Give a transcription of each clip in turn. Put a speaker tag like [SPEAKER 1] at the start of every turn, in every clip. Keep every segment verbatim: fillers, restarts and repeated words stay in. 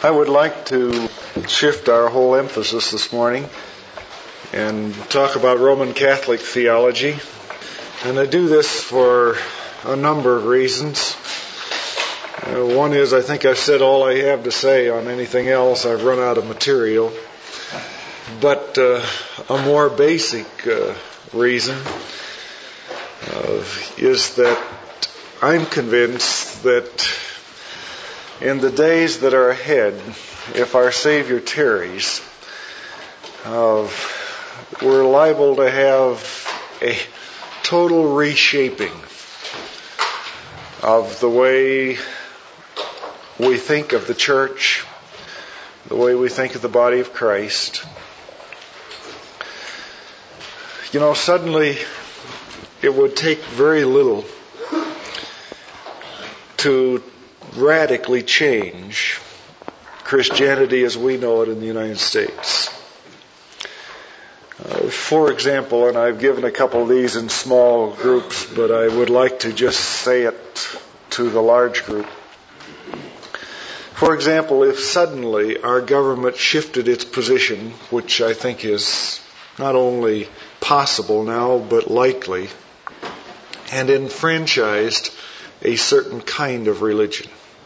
[SPEAKER 1] I would like to shift our whole emphasis this morning and talk about Roman Catholic theology. And I do this for a number of reasons. Uh, one is I think I've said all I have to say on anything else. I've run out of material. But uh, a more basic uh, reason uh, is that I'm convinced that in the days that are ahead, if our Savior tarries, uh, we're liable to have a total reshaping of the way we think of the church, the way we think of the body of Christ. You know, suddenly it would take very little to radically change Christianity as we know it in the United States. Uh, for example, and I've given a couple of these in small groups, but I would like to just say it to the large group. For example, if suddenly our government shifted its position, which I think is not only possible now, but likely, and enfranchised a certain kind of religion.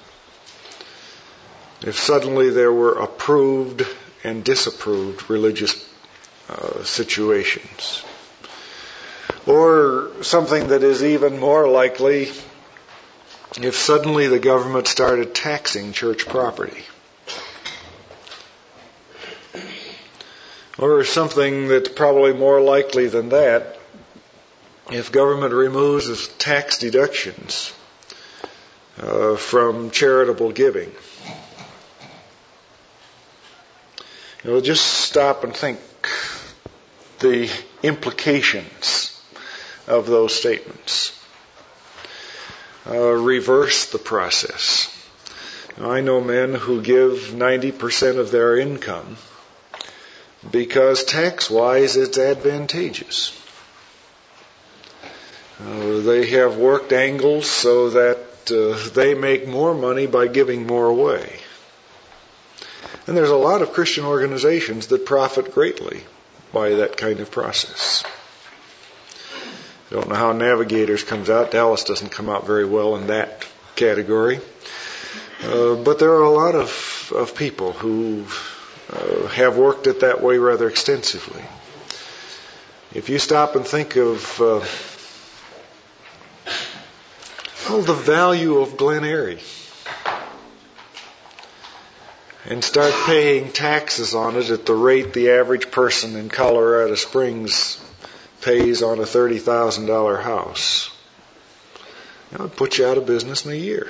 [SPEAKER 1] If suddenly there were approved and disapproved religious uh, situations. Or something that is even more likely, if suddenly the government started taxing church property. Or something that's probably more likely than that, if government removes its tax deductions uh, from charitable giving. You know, just stop and think the implications of those statements. Uh, reverse the process. Now, I know men who give ninety percent of their income because tax-wise it's advantageous. Uh, they have worked angles so that uh, they make more money by giving more away. And there's a lot of Christian organizations that profit greatly by that kind of process. I don't know how Navigators comes out. Dallas doesn't come out very well in that category. Uh, but there are a lot of, of people who uh, have worked it that way rather extensively. If you stop and think of uh, oh, the value of Glen Eyrie, and start paying taxes on it at the rate the average person in Colorado Springs pays on a thirty thousand dollars house, that would put you out of business in a year.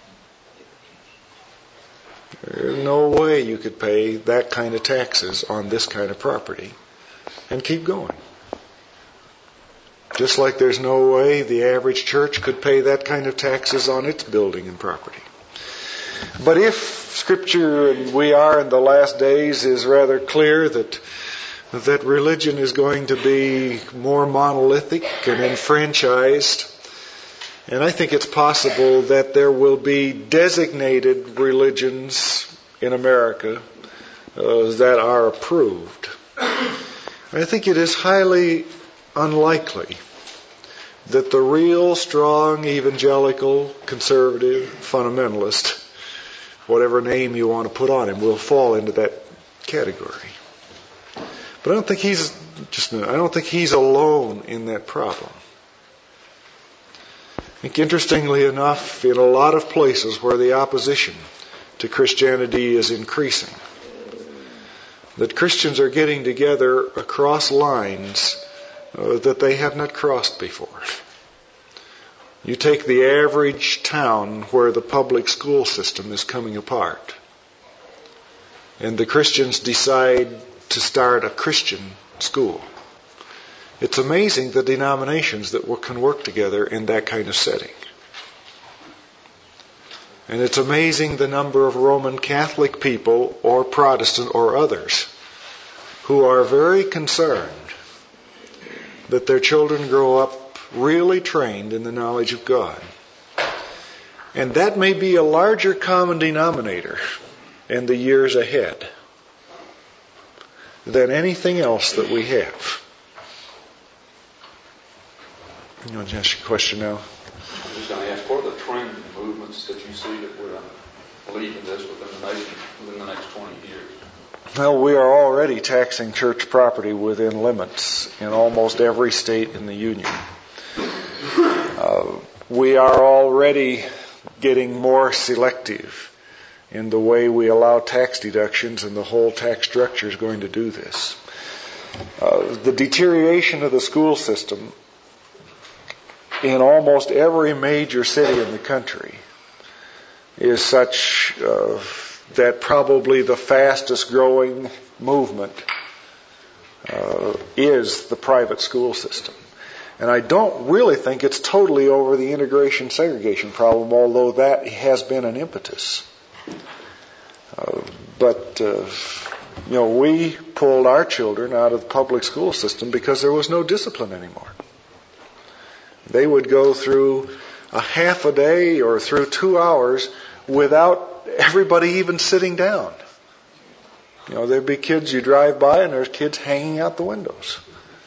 [SPEAKER 1] There's no way you could pay that kind of taxes on this kind of property and keep going. Just like there's no way the average church could pay that kind of taxes on its building and property. But if Scripture, and we are in the last days, is rather clear that that religion is going to be more monolithic and enfranchised, and I think it's possible that there will be designated religions in America uh, that are approved. I think it is highly unlikely that the real strong evangelical, conservative, fundamentalist, whatever name you want to put on him, will fall into that category. But I don't think he's just I don't think he's alone in that problem. I think interestingly enough, in a lot of places where the opposition to Christianity is increasing, that Christians are getting together across lines uh, that they have not crossed before. You take the average town where the public school system is coming apart, and the Christians decide to start a Christian school. It's amazing the denominations that can work together in that kind of setting. And it's amazing the number of Roman Catholic people or Protestant or others who are very concerned that their children grow up really trained in the knowledge of God. And that may be a larger common denominator in the years ahead than anything else that we have. You want to ask your question now?
[SPEAKER 2] I'm just going to ask, what are the trend movements that you see that would lead to this within the nation within the next twenty years?
[SPEAKER 1] Well, we are already taxing church property within limits in almost every state in the Union. Uh, we are already getting more selective in the way we allow tax deductions, and the whole tax structure is going to do this. Uh, the deterioration of the school system in almost every major city in the country is such uh, that probably the fastest growing movement uh, is the private school system. And I don't really think it's totally over the integration segregation problem, although that has been an impetus. Uh, but, uh, you know, we pulled our children out of the public school system because there was no discipline anymore. They would go through a half a day or through two hours without everybody even sitting down. You know, there'd be kids you drive by and there's kids hanging out the windows.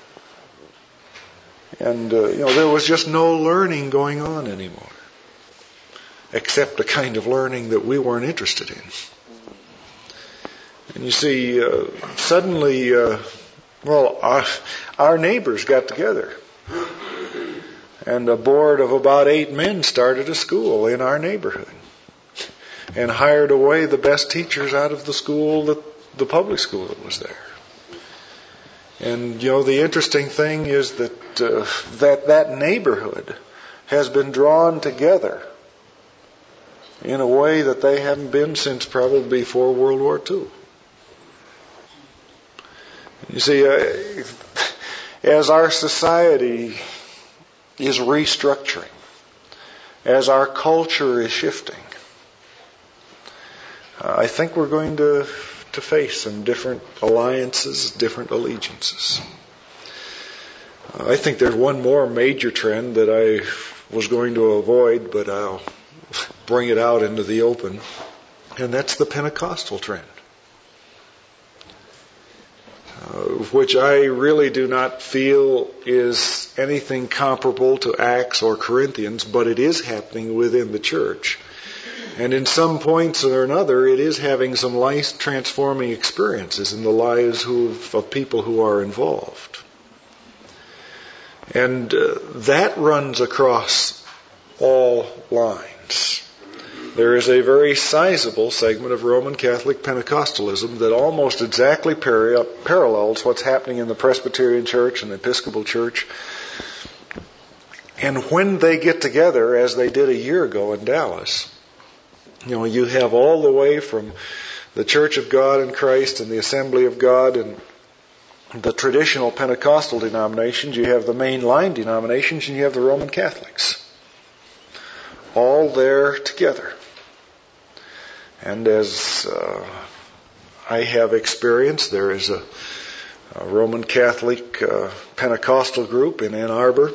[SPEAKER 1] And, uh, you know, there was just no learning going on anymore, except the kind of learning that we weren't interested in. And you see, uh, suddenly, uh, well, our, our neighbors got together, and a board of about eight men started a school in our neighborhood and hired away the best teachers out of the school, that, the public school that was there. And, you know, the interesting thing is that uh, that that neighborhood has been drawn together in a way that they haven't been since probably before World War Two. You see, uh, as our society is restructuring, as our culture is shifting, uh, I think we're going to to face some different alliances, different allegiances. Uh, I think there's one more major trend that I was going to avoid, but I'll bring it out into the open, and that's the Pentecostal trend, uh, which I really do not feel is anything comparable to Acts or Corinthians, but it is happening within the church. And in some points or another, it is having some life-transforming experiences in the lives who, of people who are involved. And uh, that runs across all lines. There is a very sizable segment of Roman Catholic Pentecostalism that almost exactly par- parallels what's happening in the Presbyterian Church and the Episcopal Church. And when they get together, as they did a year ago in Dallas, you know, you have all the way from the Church of God in Christ and the Assembly of God and the traditional Pentecostal denominations, you have the mainline denominations, and you have the Roman Catholics. All there together. And as uh, I have experienced, there is a, a Roman Catholic uh, Pentecostal group in Ann Arbor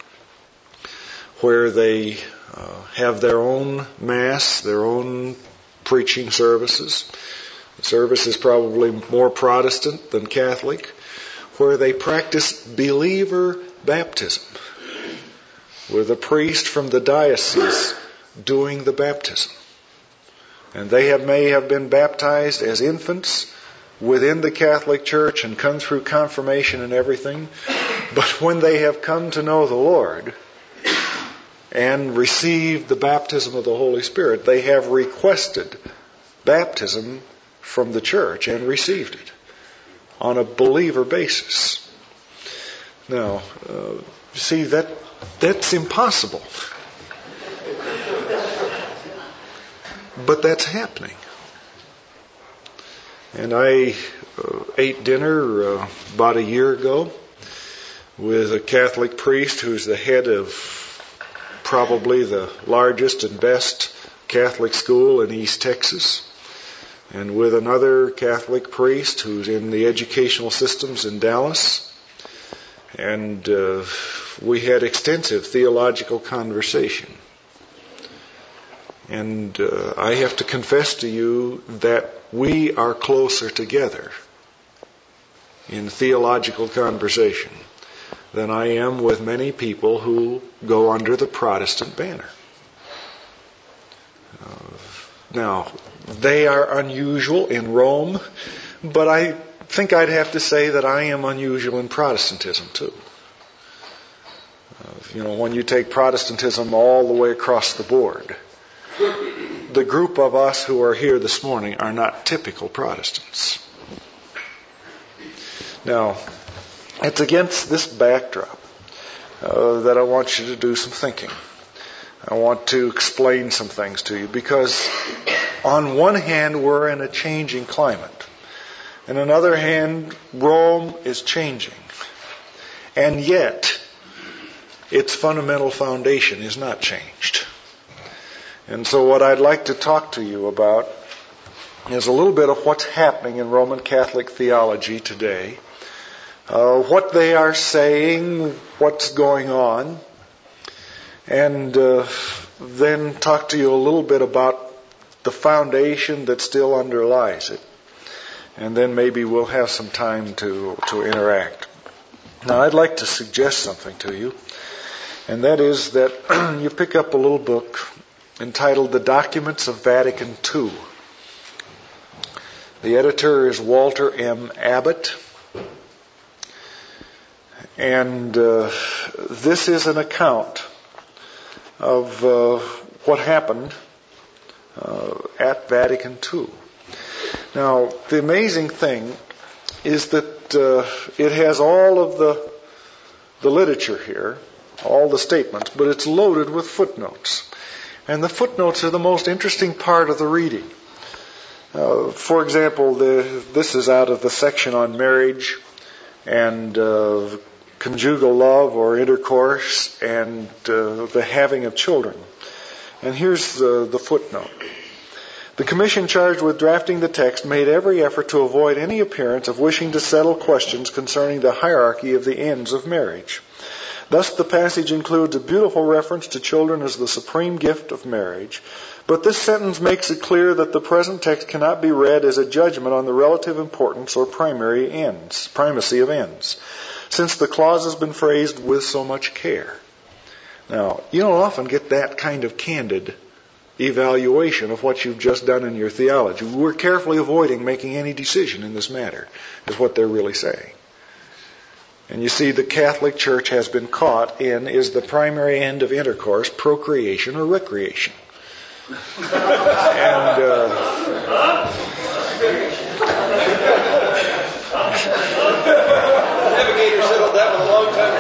[SPEAKER 1] where they uh, have their own Mass, their own preaching services. The service is probably more Protestant than Catholic, where they practice believer baptism, with a priest from the diocese doing the baptism. And they have, may have been baptized as infants within the Catholic Church and come through confirmation and everything. But when they have come to know the Lord and received the baptism of the Holy Spirit, they have requested baptism from the church and received it on a believer basis. Now, uh, see, that that's impossible. But that's happening. And I uh, ate dinner uh, about a year ago with a Catholic priest who's the head of probably the largest and best Catholic school in East Texas, and with another Catholic priest who's in the educational systems in Dallas. And uh, we had extensive theological conversation. And uh, I have to confess to you that we are closer together in theological conversation than I am with many people who go under the Protestant banner. Uh, now, they are unusual in Rome, but I think I'd have to say that I am unusual in Protestantism too. Uh, you know, when you take Protestantism all the way across the board, the group of us who are here this morning are not typical Protestants. Now, it's against this backdrop uh, that I want you to do some thinking. I want to explain some things to you because on one hand, we're in a changing climate. And on the other hand, Rome is changing. And yet, its fundamental foundation is not changed. And so what I'd like to talk to you about is a little bit of what's happening in Roman Catholic theology today, uh, what they are saying, what's going on, and uh, then talk to you a little bit about the foundation that still underlies it. And then maybe we'll have some time to, to interact. Now, I'd like to suggest something to you, and that is that you pick up a little book entitled The Documents of Vatican Two. The editor is Walter M. Abbott. And uh, this is an account of uh, what happened uh, at Vatican Two. Now, the amazing thing is that uh, it has all of the, the literature here, all the statements, but it's loaded with footnotes. And the footnotes are the most interesting part of the reading. Uh, for example, the, this is out of the section on marriage and uh, conjugal love or intercourse and uh, the having of children. And here's the, the footnote. The commission charged with drafting the text made every effort to avoid any appearance of wishing to settle questions concerning the hierarchy of the ends of marriage. Thus, the passage includes a beautiful reference to children as the supreme gift of marriage, but this sentence makes it clear that the present text cannot be read as a judgment on the relative importance or primary ends, primacy of ends, since the clause has been phrased with so much care. Now, you don't often get that kind of candid evaluation of what you've just done in your theology. We're carefully avoiding making any decision in this matter, is what they're really saying. And you see, the Catholic Church has been caught in, is the primary end of intercourse procreation or recreation? and uh,
[SPEAKER 3] Navigator settled that one a long time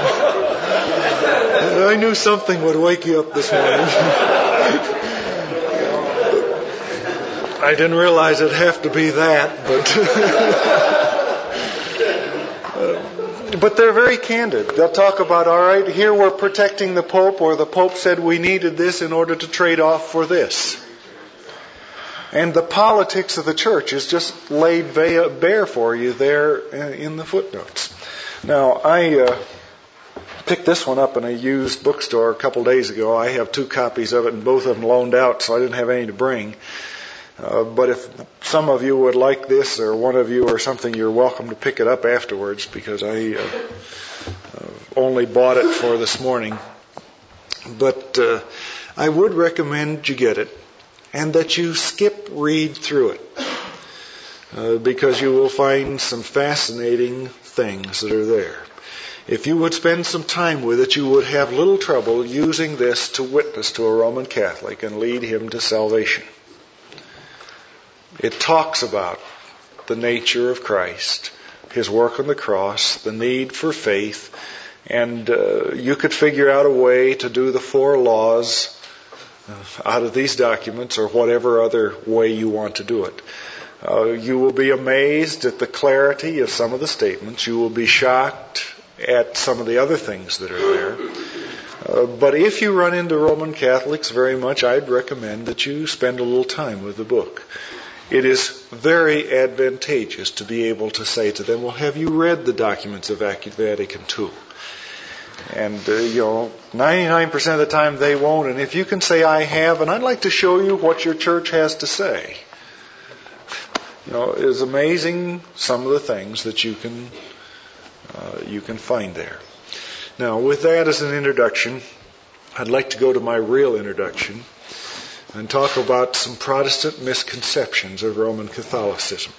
[SPEAKER 3] ago.
[SPEAKER 1] I knew something would wake you up this morning. I didn't realize it'd have to be that, but uh, but they're very candid. They'll talk about, all right, here we're protecting the Pope, or the Pope said we needed this in order to trade off for this. And the politics of the church is just laid bare for you there in the footnotes. Now, I uh, picked this one up in a used bookstore a couple days ago. I have two copies of it, and both of them loaned out, so I didn't have any to bring. Uh, but if some of you would like this, or one of you or something, you're welcome to pick it up afterwards, because I uh, uh, only bought it for this morning. But uh, I would recommend you get it, and that you skip read through it, uh, because you will find some fascinating things that are there. If you would spend some time with it, you would have little trouble using this to witness to a Roman Catholic and lead him to salvation. It talks about the nature of Christ, His work on the cross, the need for faith, and uh, you could figure out a way to do the four laws out of these documents, or whatever other way you want to do it. Uh, you will be amazed at the clarity of some of the statements. You will be shocked at some of the other things that are there. Uh, but if you run into Roman Catholics very much, I'd recommend that you spend a little time with the book. It is very advantageous to be able to say to them, well, have you read the documents of Vatican Two? And, uh, you know, ninety-nine percent of the time they won't. And if you can say, I have, and I'd like to show you what your church has to say. You know, it's amazing some of the things that you can, uh, you can find there. Now, with that as an introduction, I'd like to go to my real introduction and talk about some Protestant misconceptions of Roman Catholicism.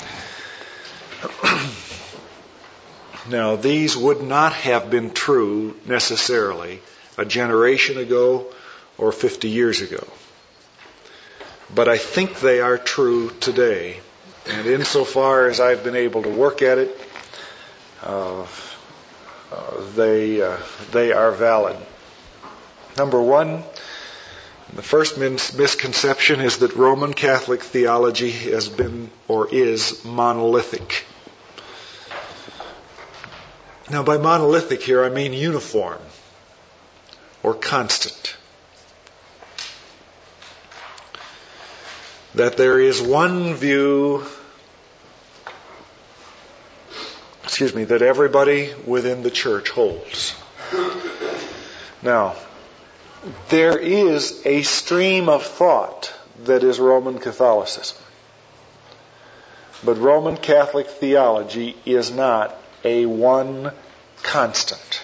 [SPEAKER 1] Now, these would not have been true necessarily a generation ago or fifty years ago. But I think they are true today. And insofar as I've been able to work at it, uh, uh, they, uh, they are valid. Number one, the first mis- misconception is that Roman Catholic theology has been or is monolithic. Now, by monolithic here, I mean uniform or constant. That there is one view, excuse me, that everybody within the church holds. Now, there is a stream of thought that is Roman Catholicism. But Roman Catholic theology is not a one constant.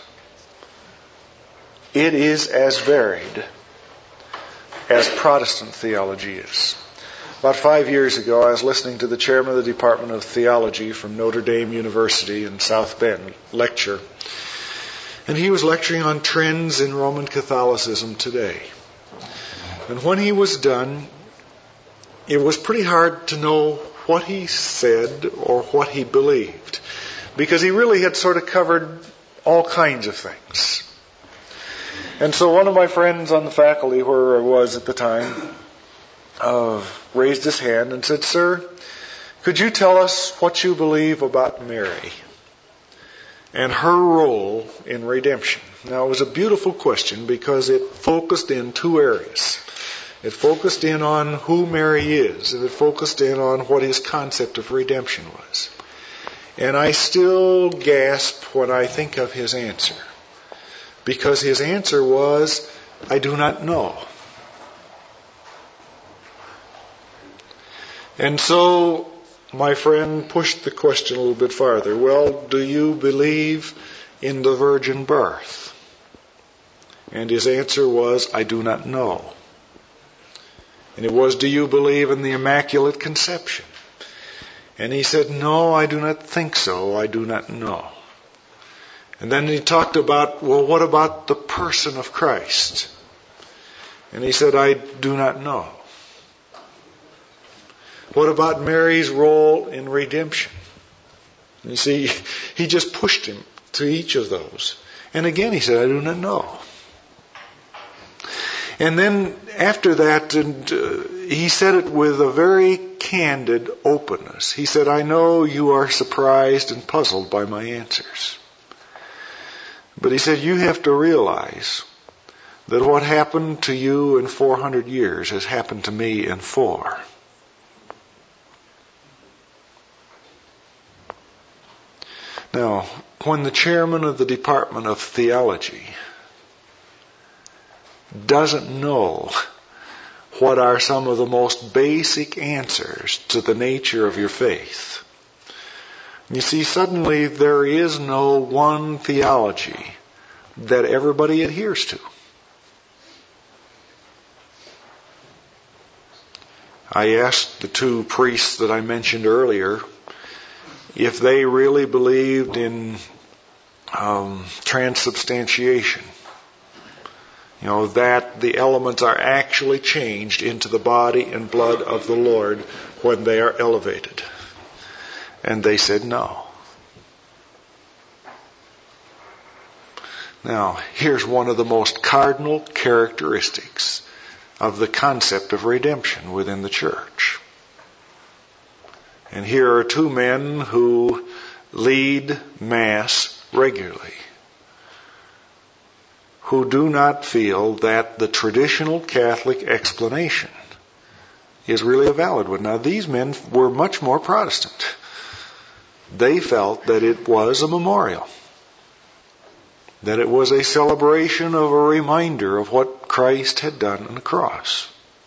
[SPEAKER 1] It is as varied as Protestant theology is. About five years ago, I was listening to the chairman of the Department of Theology from Notre Dame University in South Bend lecture. And he was lecturing on trends in Roman Catholicism today. And when he was done, it was pretty hard to know what he said or what he believed, because he really had sort of covered all kinds of things. And so one of my friends on the faculty, where I was at the time, uh, raised his hand and said, "Sir, could you tell us what you believe about Mary and her role in redemption?" Now, it was a beautiful question because it focused in two areas. It focused in on who Mary is, and it focused in on what his concept of redemption was. And I still gasp when I think of his answer, because his answer was, "I do not know." And so my friend pushed the question a little bit farther. "Well, do you believe in the virgin birth?" And his answer was, "I do not know." And it was, "Do you believe in the Immaculate Conception?" And he said, "No, I do not think so. I do not know." And then he talked about, "Well, what about the person of Christ?" And he said, "I do not know." "What about Mary's role in redemption?" You see, he just pushed him to each of those. And again he said, "I do not know." And then after that, and uh, he said it with a very candid openness. He said, "I know you are surprised and puzzled by my answers. But," he said, "you have to realize that what happened to you in four hundred years has happened to me in four. Now, when the chairman of the Department of Theology doesn't know what are some of the most basic answers to the nature of your faith, you see, suddenly there is no one theology that everybody adheres to. I asked the two priests that I mentioned earlier if they really believed in um, transubstantiation. You know, that the elements are actually changed into the body and blood of the Lord when they are elevated. And they said no. Now, here's one of the most cardinal characteristics of the concept of redemption within the church. And here are two men who lead Mass regularly, who do not feel that the traditional Catholic explanation is really a valid one. Now, these men were much more Protestant. They felt that it was a memorial. that it was a celebration of a reminder of what Christ had done on the cross.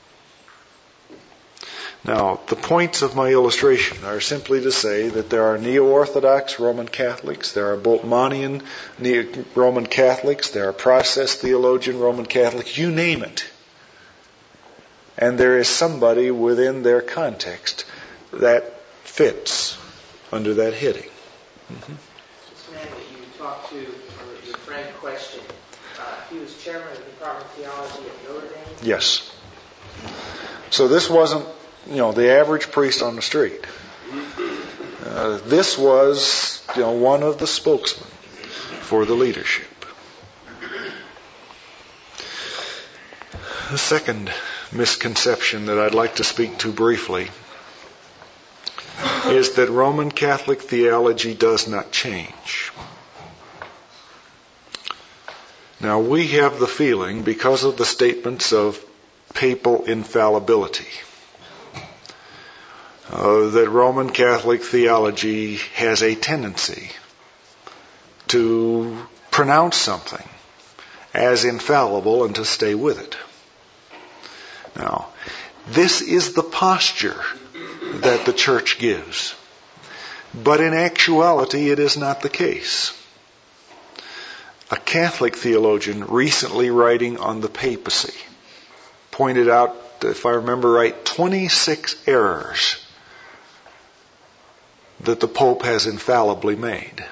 [SPEAKER 1] Now, the points of my illustration are simply to say that there are neo-Orthodox Roman Catholics, there are Bultmannian Roman Catholics, there are process theologian Roman Catholics, you name it. And there is somebody within their context that fits under that heading. Mm-hmm.
[SPEAKER 4] This man that you talked to, or your friend questioned, uh, he was chairman of the Department of Theology at Notre Dame?
[SPEAKER 1] Yes. So this wasn't, you know, the average priest on the street. Uh, this was, you know, one of the spokesmen for the leadership. The second misconception that I'd like to speak to briefly is that Roman Catholic theology does not change. Now, we have the feeling, because of the statements of papal infallibility, uh, that Roman Catholic theology has a tendency to pronounce something as infallible and to stay with it. Now, this is the posture that the church gives. But in actuality, it is not the case. A Catholic theologian recently writing on the papacy pointed out, if I remember right, twenty-six errors that the Pope has infallibly made.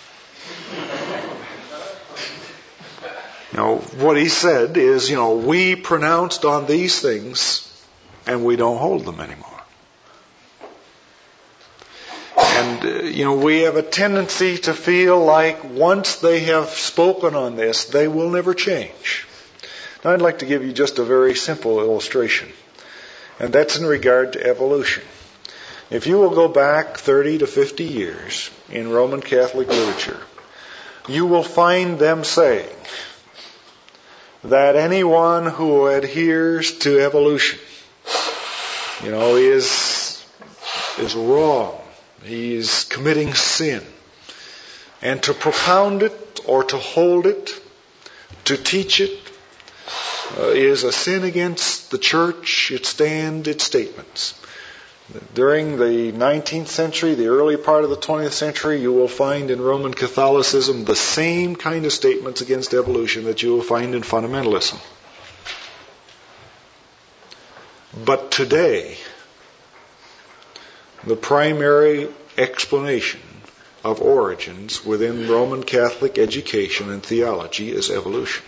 [SPEAKER 1] You know, what he said is, you know, we pronounced on these things and we don't hold them anymore. And, uh, you know, we have a tendency to feel like once they have spoken on this, they will never change. Now, I'd like to give you just a very simple illustration, and that's in regard to evolution. If you will go back thirty to fifty years in Roman Catholic literature, you will find them saying that anyone who adheres to evolution, you know, is is wrong. He is committing sin. And to propound it or to hold it, to teach it, uh, is a sin against the church, its stand, its statements. During the nineteenth century, the early part of the twentieth century, you will find in Roman Catholicism the same kind of statements against evolution that you will find in fundamentalism. But today, the primary explanation of origins within Roman Catholic education and theology is evolution.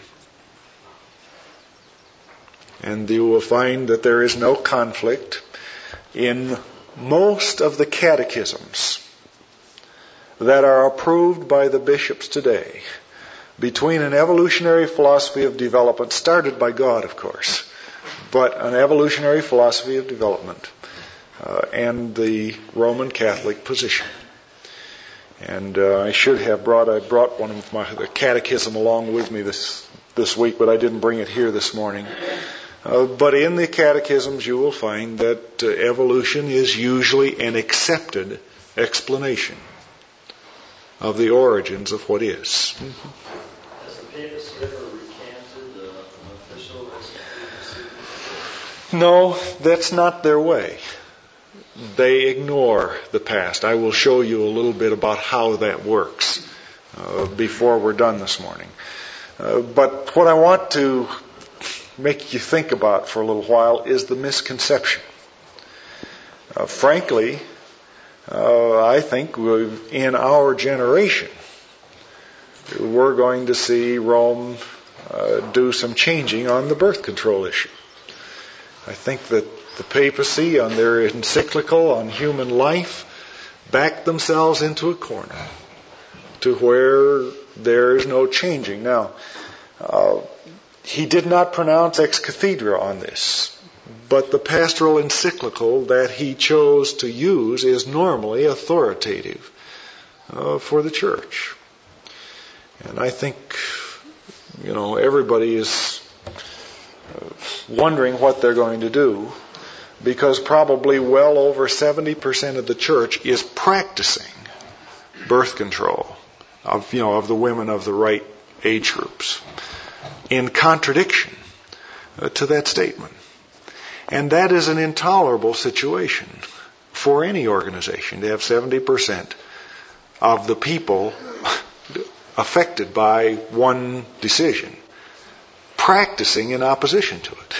[SPEAKER 1] And you will find that there is no conflict in most of the catechisms that are approved by the bishops today between an evolutionary philosophy of development, started by God, of course, but an evolutionary philosophy of development uh, and the Roman Catholic position. And uh, I should have brought, I brought one of my the catechism along with me this, this week, but I didn't bring it here this morning. Uh, but in the catechisms you will find that uh, evolution is usually an accepted explanation of the origins of what is. Mm-hmm.
[SPEAKER 3] Has the papacy ever recanted uh, an official papacy?
[SPEAKER 1] No, that's not their way. They ignore the past. I will show you a little bit about how that works uh, before we're done this morning. Uh, but what I want to make you think about for a little while is the misconception. Uh, frankly, uh, I think in our generation, we're going to see Rome uh, do some changing on the birth control issue. I think that the papacy, on their encyclical on human life, backed themselves into a corner to where there is no changing. Now, uh, he did not pronounce ex cathedra on this, but the pastoral encyclical that he chose to use is normally authoritative uh, for the church. And I think, you know, everybody is uh, wondering what they're going to do, because probably well over seventy percent of the church is practicing birth control of, you know, of the women of the right age groups, in contradiction uh, to that statement. And that is an intolerable situation for any organization, to have seventy percent of the people affected by one decision practicing in opposition to it.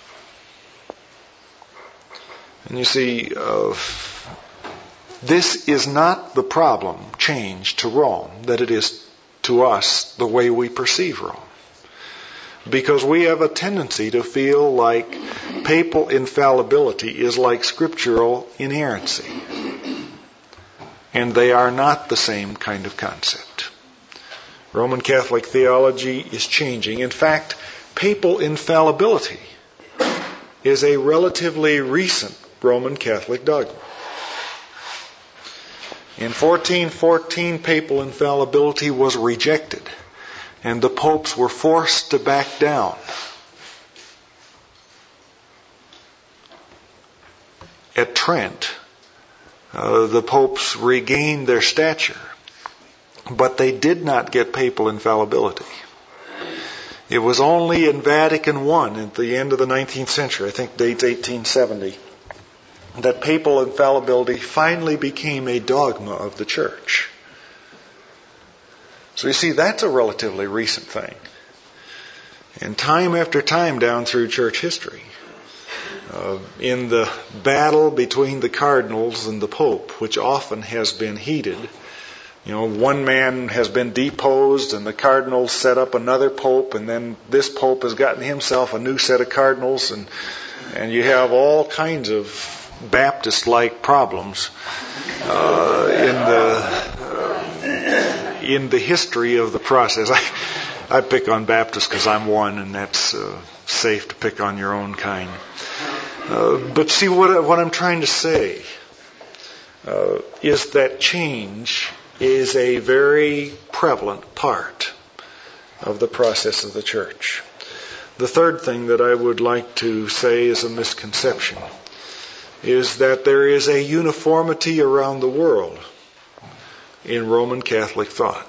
[SPEAKER 1] And you see, uh, this is not the problem changed to Rome that it is to us the way we perceive Rome. Because we have a tendency to feel like papal infallibility is like scriptural inerrancy. And they are not the same kind of concept. Roman Catholic theology is changing. In fact, papal infallibility is a relatively recent Roman Catholic dogma. In fourteen fourteen, papal infallibility was rejected, and the popes were forced to back down. At Trent, uh, the popes regained their stature, but they did not get papal infallibility. It was only in Vatican One at the end of the nineteenth century, I think date's eighteen seventy, that papal infallibility finally became a dogma of the Church. So you see, that's a relatively recent thing. And time after time down through church history, uh, in the battle between the cardinals and the Pope, which often has been heated, you know, one man has been deposed and the cardinals set up another pope, and then this pope has gotten himself a new set of cardinals, and and you have all kinds of Baptist-like problems uh, in the uh, in the history of the process. I, I pick on Baptists because I'm one, and that's uh, safe to pick on your own kind. Uh, but see, what, what I'm trying to say uh, is that change is a very prevalent part of the process of the church. The third thing that I would like to say is a misconception, is that there is a uniformity around the world in Roman Catholic thought.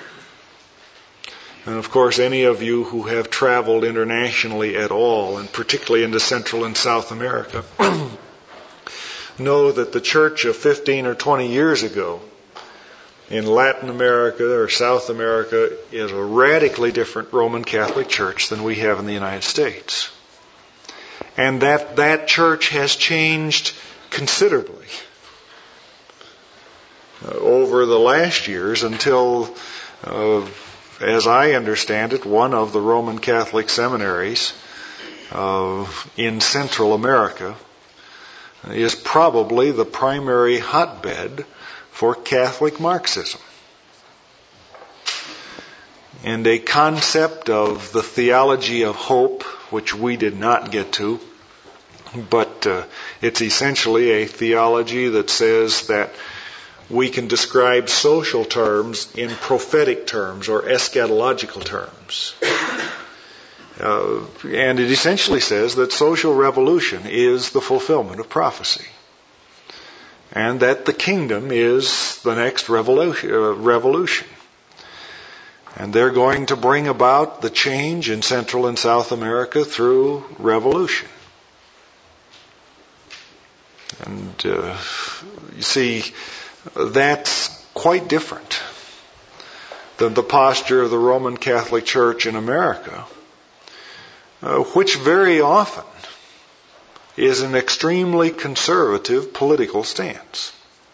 [SPEAKER 1] And of course, any of you who have traveled internationally at all, and particularly into Central and South America, know that the church of fifteen or twenty years ago in Latin America or South America is a radically different Roman Catholic church than we have in the United States. And that that church has changed considerably uh, over the last years until, uh, as I understand it, one of the Roman Catholic seminaries uh, in Central America is probably the primary hotbed for Catholic Marxism. And a concept of the theology of hope, which we did not get to, but uh, it's essentially a theology that says that we can describe social terms in prophetic terms or eschatological terms. Uh, and it essentially says that social revolution is the fulfillment of prophecy, and that the kingdom is the next revolution. Uh, revolution. And they're going to bring about the change in Central and South America through revolution. And uh, you see, that's quite different than the posture of the Roman Catholic Church in America, uh, which very often is an extremely conservative political stance.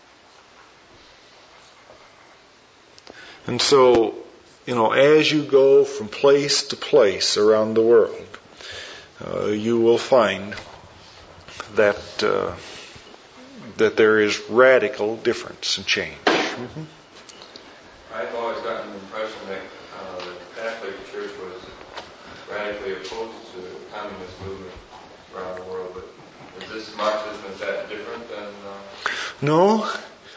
[SPEAKER 1] And so, you know, as you go from place to place around the world, uh, you will find that uh, that there is radical difference and change. Mm-hmm.
[SPEAKER 5] I've always gotten the impression that uh, the Catholic Church was radically opposed to the communist movement around the world, but is this Marxism, is that different than... Uh...
[SPEAKER 1] No.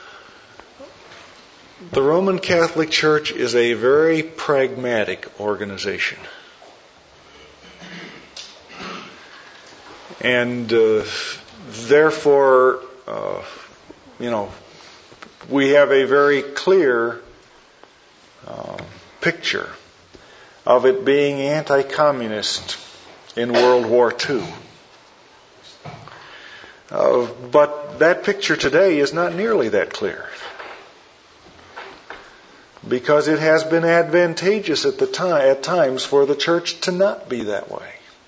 [SPEAKER 1] The Roman Catholic Church is a very pragmatic organization. And uh, therefore, uh, you know, we have a very clear uh, picture of it being anti-communist in World War Two. Uh, but that picture today is not nearly that clear, because it has been advantageous at the time, at times, for the church to not be that way.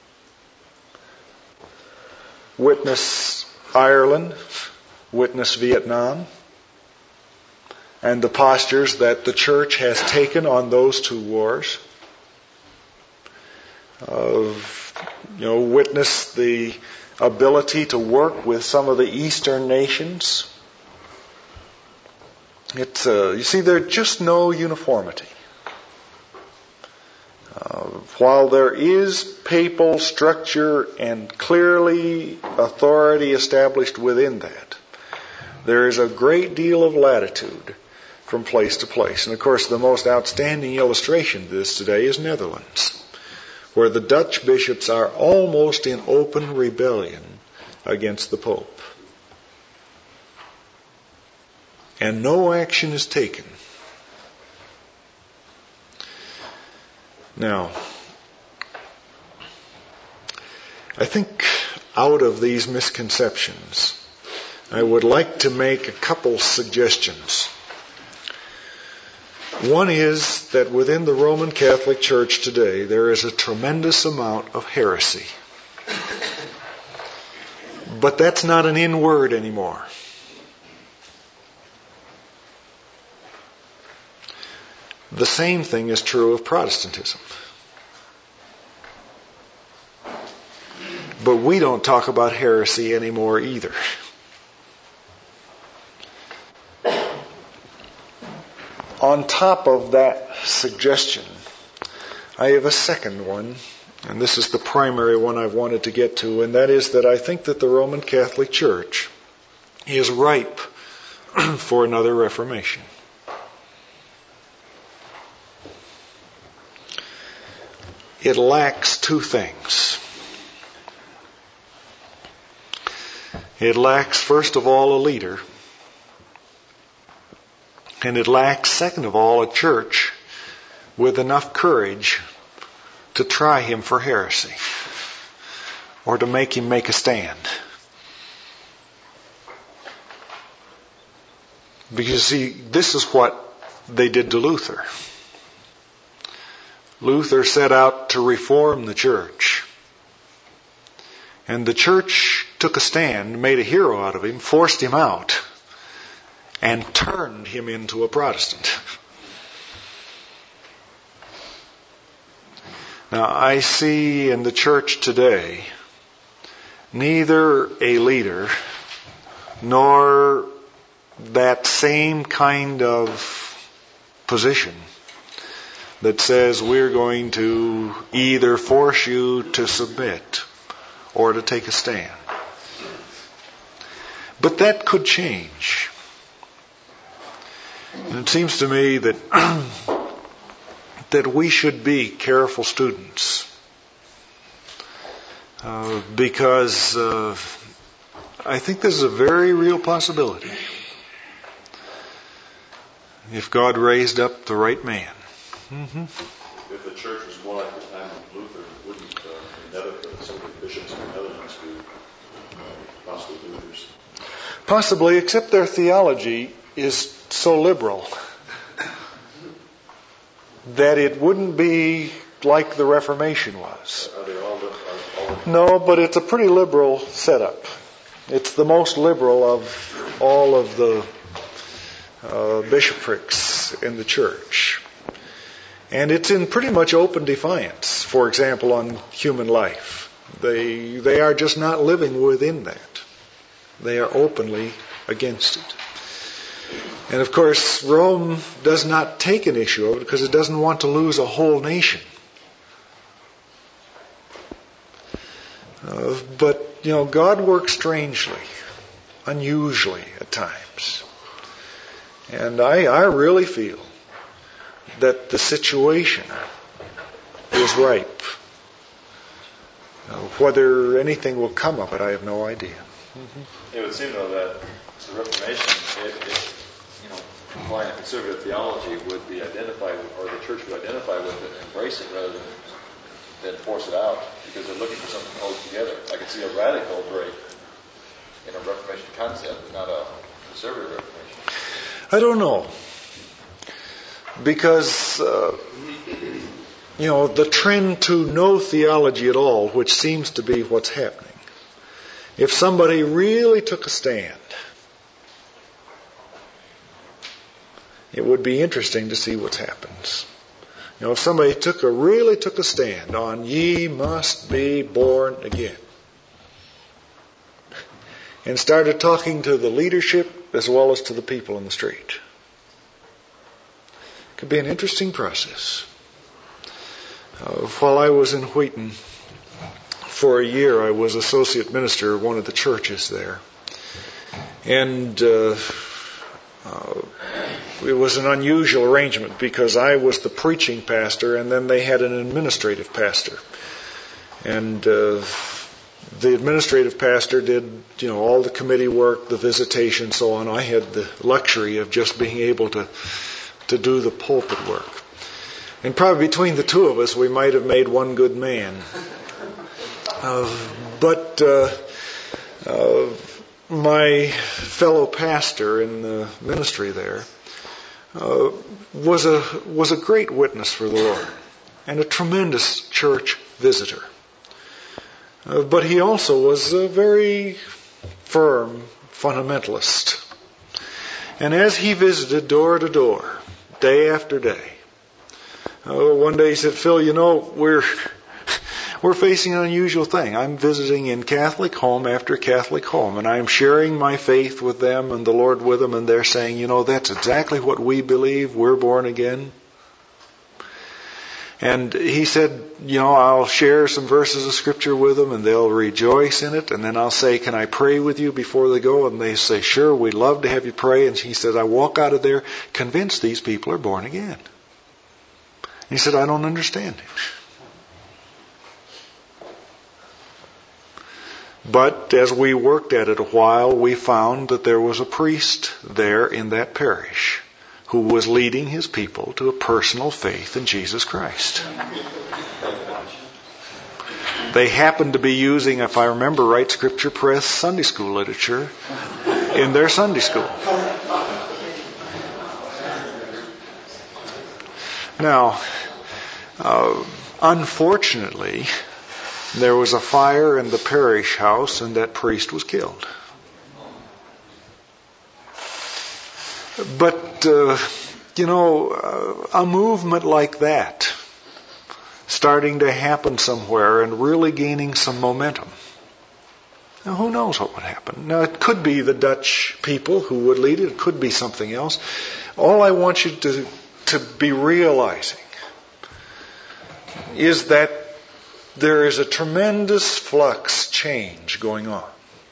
[SPEAKER 1] Witness Ireland, witness Vietnam, and the postures that the church has taken on those two wars. Of, you know, witness the ability to work with some of the Eastern nations. It's uh, you see, there's just no uniformity. Uh, while there is papal structure and clearly authority established within that, there is a great deal of latitude from place to place. And of course, the most outstanding illustration of this today is Netherlands, where the Dutch bishops are almost in open rebellion against the Pope. And no action is taken. Now, I think out of these misconceptions, I would like to make a couple suggestions. One is that within the Roman Catholic Church today, there is a tremendous amount of heresy. But that's not an in word anymore. The same thing is true of Protestantism. But we don't talk about heresy anymore either. On top of that suggestion, I have a second one, and this is the primary one I've wanted to get to, and that is that I think that the Roman Catholic Church is ripe for another Reformation. It lacks two things. It lacks, first of all, a leader. And it lacks, second of all, a church with enough courage to try him for heresy or to make him make a stand. Because, see, this is what they did to Luther. Luther set out to reform the church. And the church took a stand, made a hero out of him, forced him out, and turned him into a Protestant. Now, I see in the church today neither a leader nor that same kind of position that says we're going to either force you to submit or to take a stand. But that could change. And it seems to me that that we should be careful students uh, because uh, I think this is a very real possibility if God raised up the right man. Mm-hmm.
[SPEAKER 6] If the church was more like the time of Luther, wouldn't uh, the Netherlands, some of the bishops in the Netherlands do uh, possibly Luther's?
[SPEAKER 1] Possibly, except their theology is so liberal that it wouldn't be like the Reformation was.
[SPEAKER 6] Are they all, are all
[SPEAKER 1] No, but it's a pretty liberal setup. It's the most liberal of all of the uh, bishoprics in the church. And it's in pretty much open defiance, for example, on human life. They they are just not living within that. They are openly against it. And of course, Rome does not take an issue of it because it doesn't want to lose a whole nation. Uh, but, you know, God works strangely, unusually at times. And I, I really feel that the situation is ripe. Now, whether anything will come of it, I have no idea.
[SPEAKER 7] It would seem, though, that the Reformation, it, it
[SPEAKER 6] you know, applying a conservative theology would be identified, with, or the church would identify with it and embrace it rather than, than force it out, because they're looking for something to hold together. I can see a radical break in a Reformation concept, but not a conservative Reformation.
[SPEAKER 1] I don't know. Because, uh, you know, the trend to no theology at all, which seems to be what's happening. If somebody really took a stand, it would be interesting to see what happens. You know, if somebody took a really took a stand on ye must be born again, and started talking to the leadership as well as to the people in the street, it could be an interesting process. Uh, while I was in Wheaton for a year, I was associate minister of one of the churches there. And uh, uh, it was an unusual arrangement because I was the preaching pastor and then they had an administrative pastor. And uh, the administrative pastor did, you know, all the committee work, the visitation, so on. I had the luxury of just being able to to do the pulpit work. And probably between the two of us, we might have made one good man. Uh, but uh, uh, my fellow pastor in the ministry there uh, was a was a great witness for the Lord and a tremendous church visitor. Uh, but he also was a very firm fundamentalist. And as he visited door to door, day after day, uh, one day he said, "Phil, you know, we're we're facing an unusual thing. I'm visiting in Catholic home after Catholic home, and I'm sharing my faith with them and the Lord with them, and they're saying, you know, that's exactly what we believe. We're born again." And he said, you know, I'll share some verses of Scripture with them and they'll rejoice in it. And then I'll say, can I pray with you before they go? And they say, sure, we'd love to have you pray. And he said, I walk out of there convinced these people are born again. And he said, I don't understand it. But as we worked at it a while, we found that there was a priest there in that parish who was leading his people to a personal faith in Jesus Christ. They happened to be using, if I remember right, Scripture Press Sunday school literature in their Sunday school. Now, uh, unfortunately, there was a fire in the parish house and that priest was killed. But, uh, you know, uh, a movement like that starting to happen somewhere and really gaining some momentum. Now, who knows what would happen? Now, it could be the Dutch people who would lead it. It could be something else. All I want you to, to be realizing is that there is a tremendous flux change going on.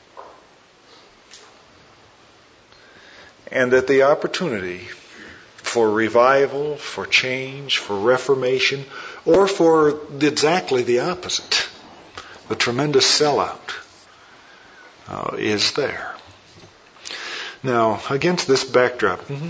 [SPEAKER 1] And that the opportunity for revival, for change, for reformation, or for exactly the opposite, the tremendous sellout, uh, is there. Now, against this backdrop, mm-hmm.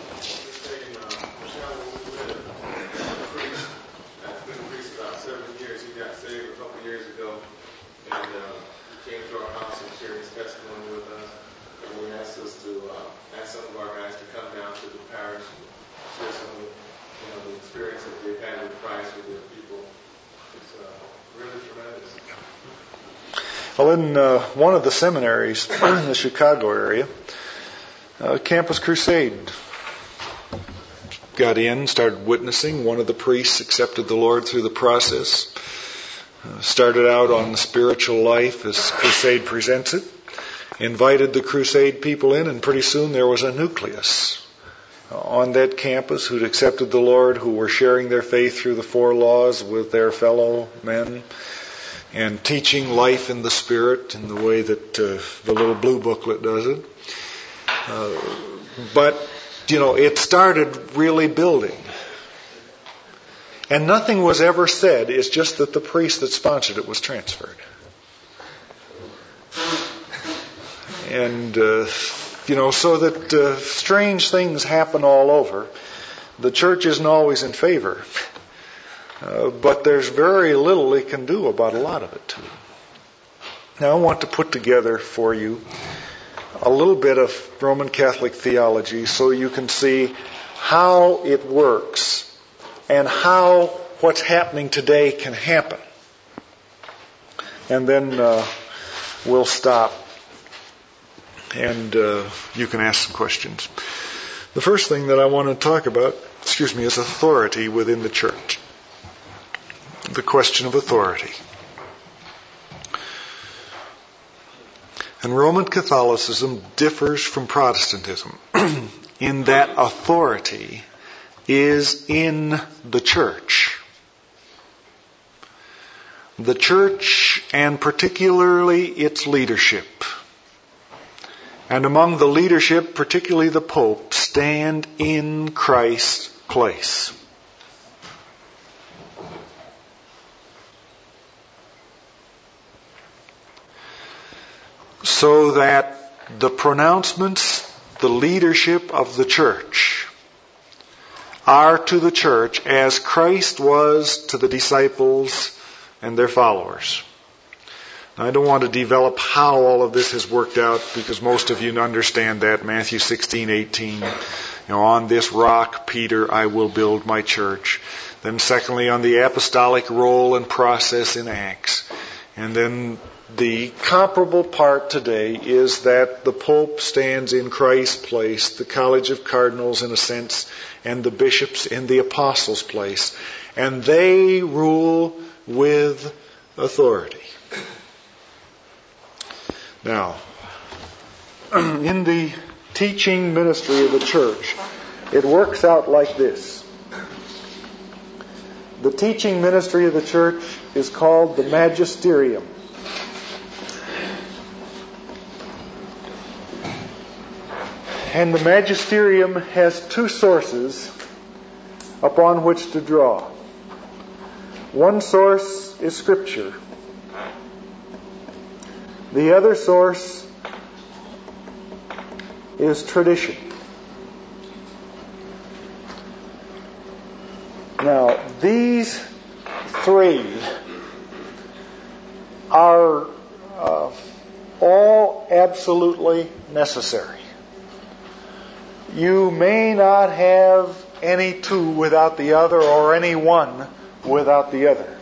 [SPEAKER 1] Well, in uh, one of the seminaries in the Chicago area, uh, Campus Crusade got in, started witnessing. One of the priests accepted the Lord through the process. Uh, started out on the spiritual life as Crusade presents it. Invited the Crusade people in, and pretty soon there was a nucleus on that campus who'd accepted the Lord, who were sharing their faith through the four laws with their fellow men, and teaching life in the Spirit in the way that uh, the little blue booklet does it. Uh, but, you know, it started really building. And nothing was ever said. It's just that the priest that sponsored it was transferred. And, uh, you know, so that uh, strange things happen all over. The church isn't always in favor, uh, but there's very little it can do about a lot of it. Now I want to put together for you a little bit of Roman Catholic theology so you can see how it works and how what's happening today can happen. And then uh, we'll stop and uh, you can ask some questions. The first thing that I want to talk about, excuse me, is authority within the church. The question of authority. And Roman Catholicism differs from Protestantism in that authority is in the church. The church, and particularly its leadership, and among the leadership, particularly the Pope, stand in Christ's place. So that the pronouncements, the leadership of the church, are to the church as Christ was to the disciples and their followers. Now, I don't want to develop how all of this has worked out because most of you understand that. Matthew sixteen eighteen, you know, on this rock, Peter, I will build my church. Then secondly, on the apostolic role and process in Acts. And then the comparable part today is that the Pope stands in Christ's place, the College of Cardinals in a sense, and the bishops in the apostles' place. And they rule with authority. Now, in the teaching ministry of the church, it works out like this. The teaching ministry of the church is called the magisterium. And the magisterium has two sources upon which to draw. One source is Scripture. The other source is tradition. Now, these three are uh, all absolutely necessary. You may not have any two without the other, or any one without the other.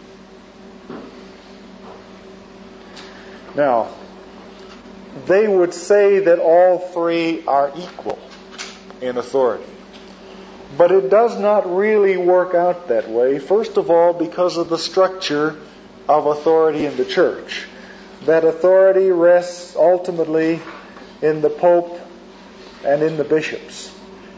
[SPEAKER 1] Now, they would say that all three are equal in authority. But it does not really work out that way. First of all, because of the structure of authority in the church. That authority rests ultimately in the Pope and in the bishops.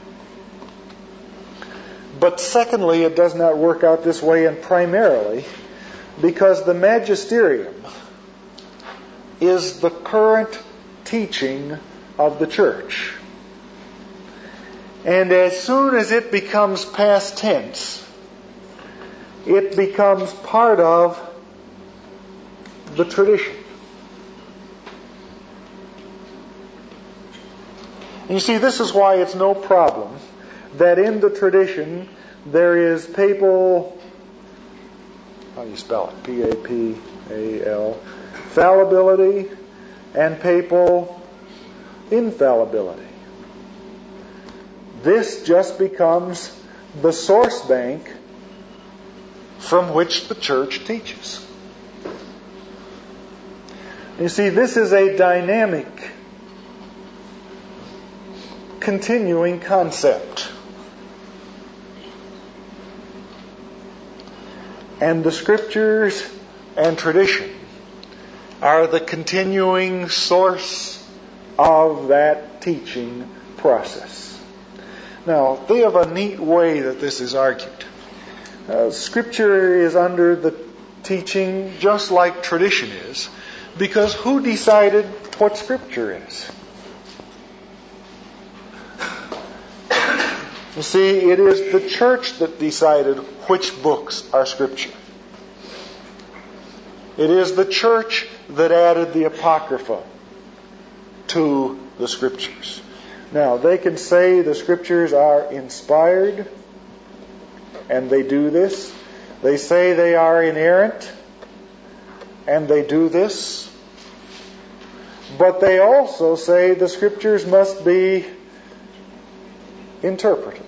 [SPEAKER 1] But secondly, it does not work out this way, and primarily because the magisterium is the current teaching of the church. And as soon as it becomes past tense, it becomes part of the tradition. You see, this is why it's no problem that in the tradition there is papal, how do you spell it? P A P A L, fallibility and papal infallibility. This just becomes the source bank from which the church teaches. You see, this is a dynamic, continuing concept. And the Scriptures and tradition are the continuing source of that teaching process. Now, they have a neat way that this is argued. Uh, scripture is under the teaching just like tradition is, because who decided what Scripture is? You see, it is the church that decided which books are Scripture. It is the church that added the Apocrypha to the Scriptures. Now, they can say the Scriptures are inspired, and they do this. They say they are inerrant, and they do this. But they also say the Scriptures must be interpreted.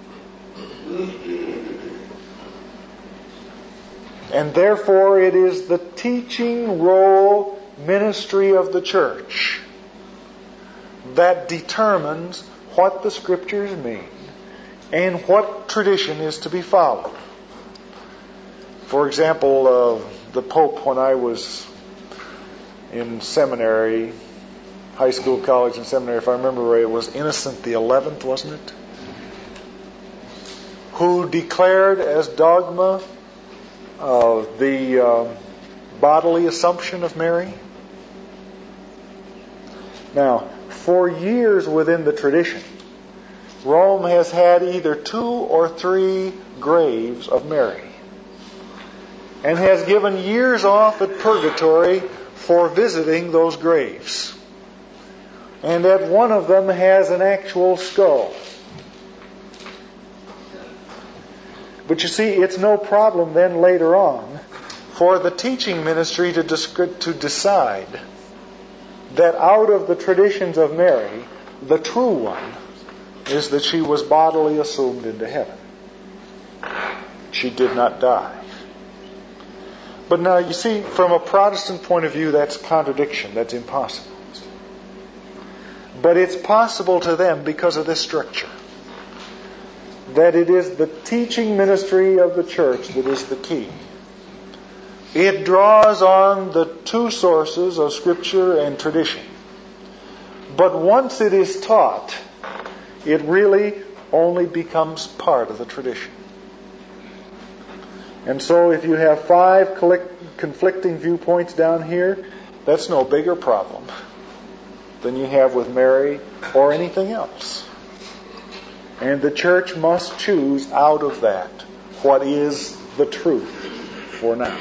[SPEAKER 1] And therefore it is the teaching role ministry of the church that determines what the Scriptures mean and what tradition is to be followed. For example, uh, the Pope, when I was in seminary, high school, college, and seminary, if I remember right, it was Innocent the Eleventh, wasn't it? Who declared as dogma uh, the uh, bodily assumption of Mary. Now, for years within the tradition, Rome has had either two or three graves of Mary, and has given years off at purgatory for visiting those graves. And that one of them has an actual skull. But you see, it's no problem then later on for the teaching ministry to, disc- to decide that out of the traditions of Mary, the true one is that she was bodily assumed into heaven. She did not die. But now, you see, from a Protestant point of view, that's contradiction. That's impossible. But it's possible to them because of this structure. That it is the teaching ministry of the church that is the key. It draws on the two sources of Scripture and tradition. But once it is taught, it really only becomes part of the tradition. And so if you have five conflicting viewpoints down here, that's no bigger problem than you have with Mary or anything else. And the church must choose out of that what is the truth for now.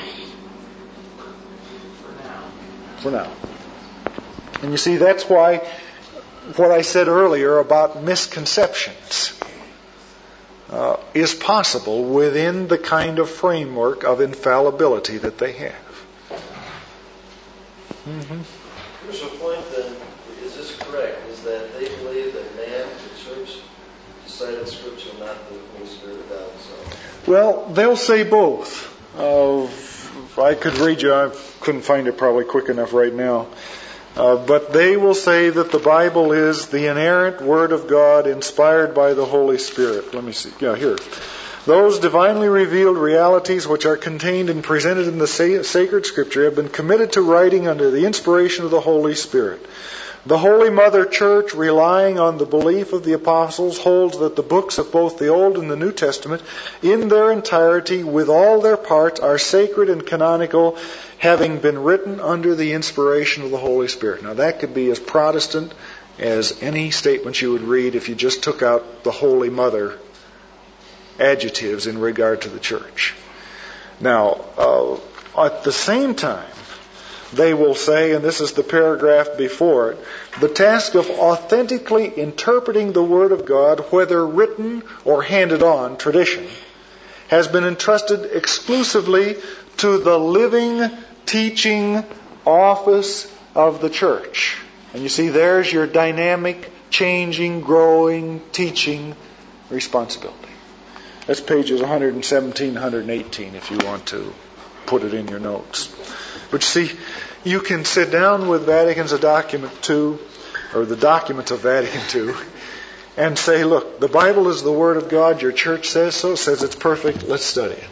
[SPEAKER 4] For now.
[SPEAKER 1] For now. And you see, that's why what I said earlier about misconceptions uh, is possible within the kind of framework of infallibility that they have. Mm-hmm.
[SPEAKER 3] Here's a point then, is this correct? Is that they believe that man, the church, decided Scripture, not the Holy Spirit of God himself?
[SPEAKER 1] Well, they'll say both. Uh, I could read you, I couldn't find it probably quick enough right now. Uh, but they will say that the Bible is the inerrant Word of God inspired by the Holy Spirit. Let me see. Yeah, here. Those divinely revealed realities which are contained and presented in the sacred Scripture have been committed to writing under the inspiration of the Holy Spirit. The Holy Mother Church, relying on the belief of the apostles, holds that the books of both the Old and the New Testament, in their entirety, with all their parts, are sacred and canonical, having been written under the inspiration of the Holy Spirit. Now that could be as Protestant as any statement you would read if you just took out the Holy Mother adjectives in regard to the church. Now, uh, at the same time, they will say, and this is the paragraph before it, the task of authentically interpreting the Word of God, whether written or handed on tradition, has been entrusted exclusively to the living, teaching office of the church. And you see, there's your dynamic, changing, growing, teaching responsibility. That's pages one seventeen, one eighteen if you want to put it in your notes. But you see, you can sit down with Vatican's document two, or the documents of Vatican two, and say, look, the Bible is the Word of God, your church says so, says it's perfect, let's study it.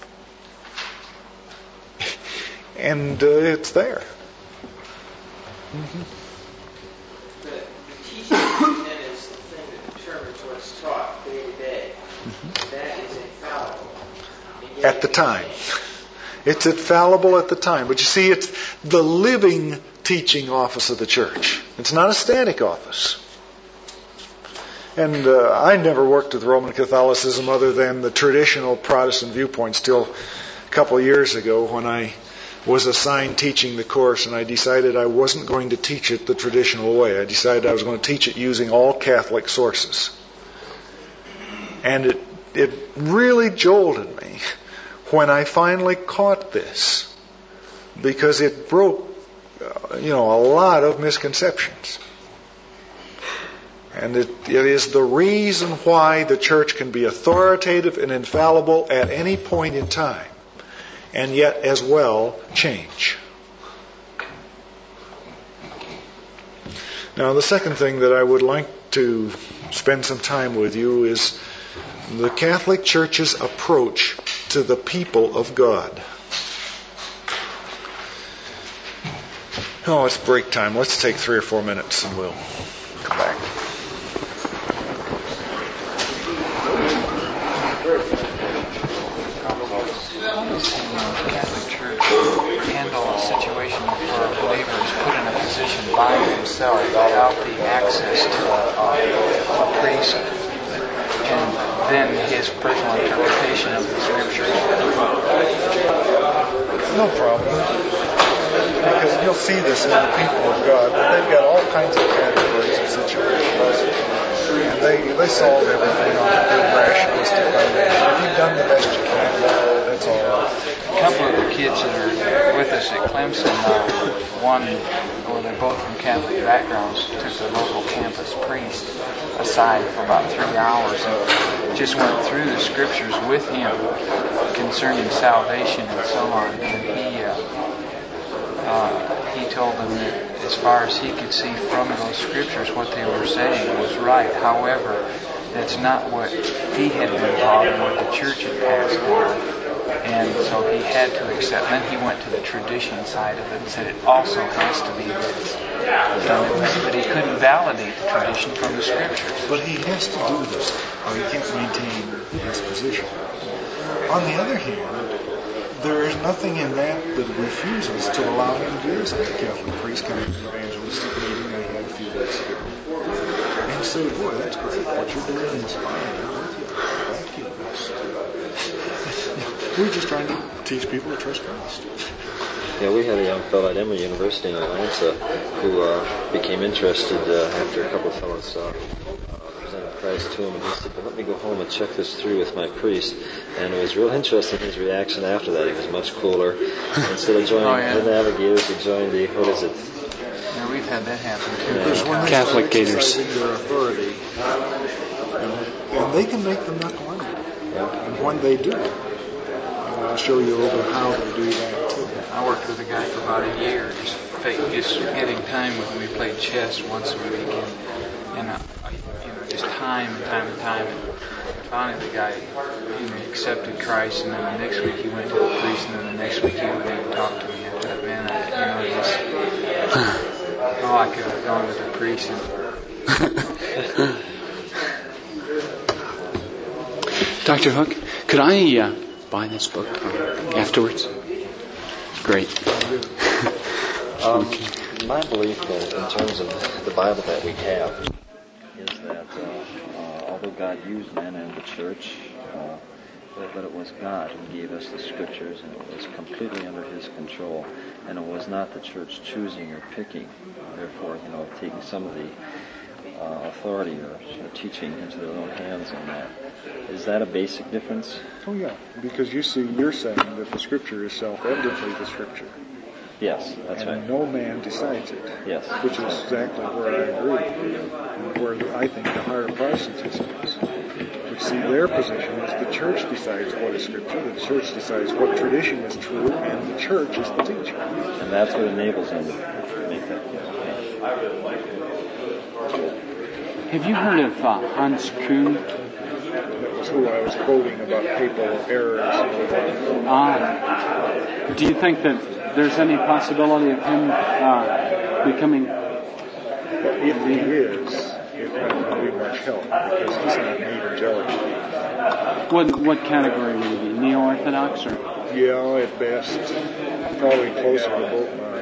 [SPEAKER 1] And uh, it's there. Mm-hmm.
[SPEAKER 4] The, the teaching then is the thing that determines what's taught day to day. Mm-hmm. That is infallible.
[SPEAKER 1] At the time. It's infallible at the time. But you see, it's the living teaching office of the church. It's not a static office. And uh, I never worked with Roman Catholicism other than the traditional Protestant viewpoints till a couple of years ago when I was assigned teaching the course, and I decided I wasn't going to teach it the traditional way. I decided I was going to teach it using all Catholic sources. And it, it really jolted me when I finally caught this, because it broke, uh, you know, a lot of misconceptions. And it, it is the reason why the church can be authoritative and infallible at any point in time, and yet as well change. Now, the second thing that I would like to spend some time with you is the Catholic Church's approach to the people of God. Oh, it's break time. Let's take three or four minutes and we'll come back.
[SPEAKER 7] Handle a situation where a believer is put in a position by himself without the access to a, a priest and then his personal interpretation of the scriptures.
[SPEAKER 1] No problem. Because you'll see this in the people of God, that they've got all kinds of categories of situations. And they, they solve everything on a good rationalistic foundation. If you've done the best you can, that's all right.
[SPEAKER 7] A couple of the kids that are with us at Clemson, uh, one, well, they're both from Catholic backgrounds, took the local campus priest aside for about three hours and just went through the scriptures with him concerning salvation and so on. And he, uh, uh, he told them that as far as he could see from those scriptures, what they were saying was right. However, that's not what he had been taught and what the church had passed down. And so he had to accept. Then he went to the tradition side of it and said it also has to be this. But he couldn't validate the tradition from the scriptures.
[SPEAKER 1] But he has to do this, or he can't maintain his position. On the other hand, there is nothing in that that refuses to allow him to do this. Like a Catholic priest coming to an evangelistic meeting I had a few weeks ago. And he said, boy, that's great. What you're doing is fine. Thank you. We're just trying to teach people to trust Christ.
[SPEAKER 8] Yeah, we had a young fellow at Emory University in Atlanta who uh, became interested uh, after a couple of fellows uh, uh, presented Christ to him, and he said, well, let me go home and check this through with my priest. And it was real interesting, his reaction after that. He was much cooler. Instead of joining oh, yeah. the Navigators, he joined the, what is it?
[SPEAKER 7] Yeah, we've had that happen too.
[SPEAKER 1] Yeah.
[SPEAKER 7] Catholic Gators.
[SPEAKER 1] Their authority, and, and they can make them knuckle under. Yeah. And when they do, I'll show you a little bit how they do that too.
[SPEAKER 7] I worked with a guy for about a year, just just getting time with him. We played chess once a week, and, and uh, you know, just time and time and time. And finally, the guy, you know, accepted Christ, and then the next week he went to the priest, and then the next week he wouldn't even talk to me after that. Man, I, you know, just oh, I could have gone to the priest. And
[SPEAKER 9] Doctor Hook, could I uh, buy this book afterwards? Great.
[SPEAKER 8] um, my belief, uh, in terms of the Bible that we have, is that uh, uh, although God used men and the church, uh, but, but it was God who gave us the scriptures, and it was completely under His control, and it was not the church choosing or picking, therefore, you know, taking some of the uh, authority or, or teaching into their own hands on that. Is that a basic difference?
[SPEAKER 1] Oh yeah, because you see, you're saying that the Scripture is self-evidently the Scripture.
[SPEAKER 8] Yes, that's
[SPEAKER 1] and
[SPEAKER 8] right.
[SPEAKER 1] And no man decides it.
[SPEAKER 8] Yes.
[SPEAKER 1] Which is exactly where I agree, and where I think the heart of Protestantism is. But see, their position is the church decides what is Scripture, the church decides what tradition is true, and the church is the teacher.
[SPEAKER 8] And that's what enables them to make that case.
[SPEAKER 9] Have you heard of uh, Hans Kuhn?
[SPEAKER 1] That was who I was quoting about papal errors and all that.
[SPEAKER 9] Ah. Do you think that there's any possibility of him uh, becoming...
[SPEAKER 1] But if he is, it wouldn't be much help, because he's not an evangelical.
[SPEAKER 9] What, what category would he be? Neo-Orthodox or...?
[SPEAKER 1] Yeah, at best. Probably closer to both mine.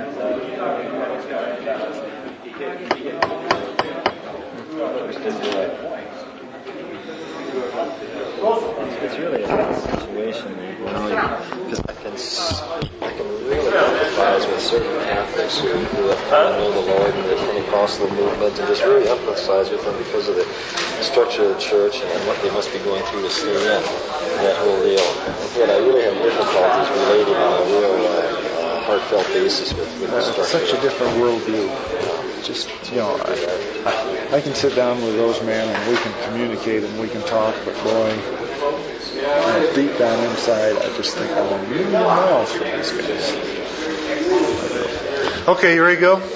[SPEAKER 8] It's really a bad situation, you know, because I can, s- I can really empathize with certain Catholics who, who have come to know the Lord in the Pentecostal movement, and just really empathize with them because of the structure of the church and what they must be going through to stay in that whole deal. But I really have difficulties relating on a real uh, uh, heartfelt basis with, with the structure.
[SPEAKER 1] Such a different worldview. Just, you know, I, I, I can sit down with those men and we can communicate and we can talk, but boy, you know, deep down inside, I just think I'm a million miles from these guys. Okay, you ready to go?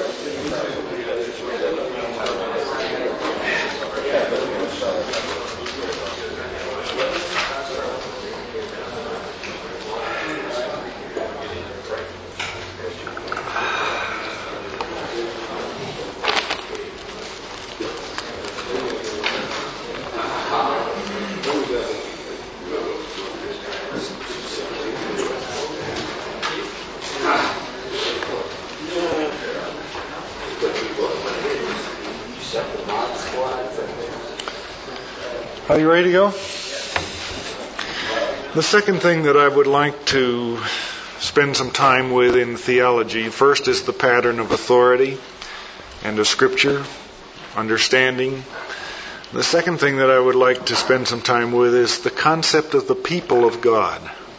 [SPEAKER 1] Are you ready to go? The second thing that I would like to spend some time with in theology, first is the pattern of authority and of Scripture, understanding. The second thing that I would like to spend some time with is the concept of the people of God.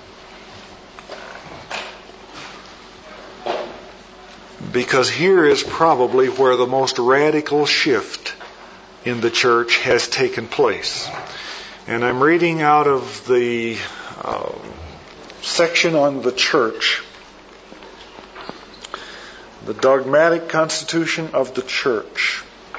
[SPEAKER 1] Because here is probably where the most radical shift in the church has taken place. And I'm reading out of the uh, section on the church, the dogmatic constitution of the church,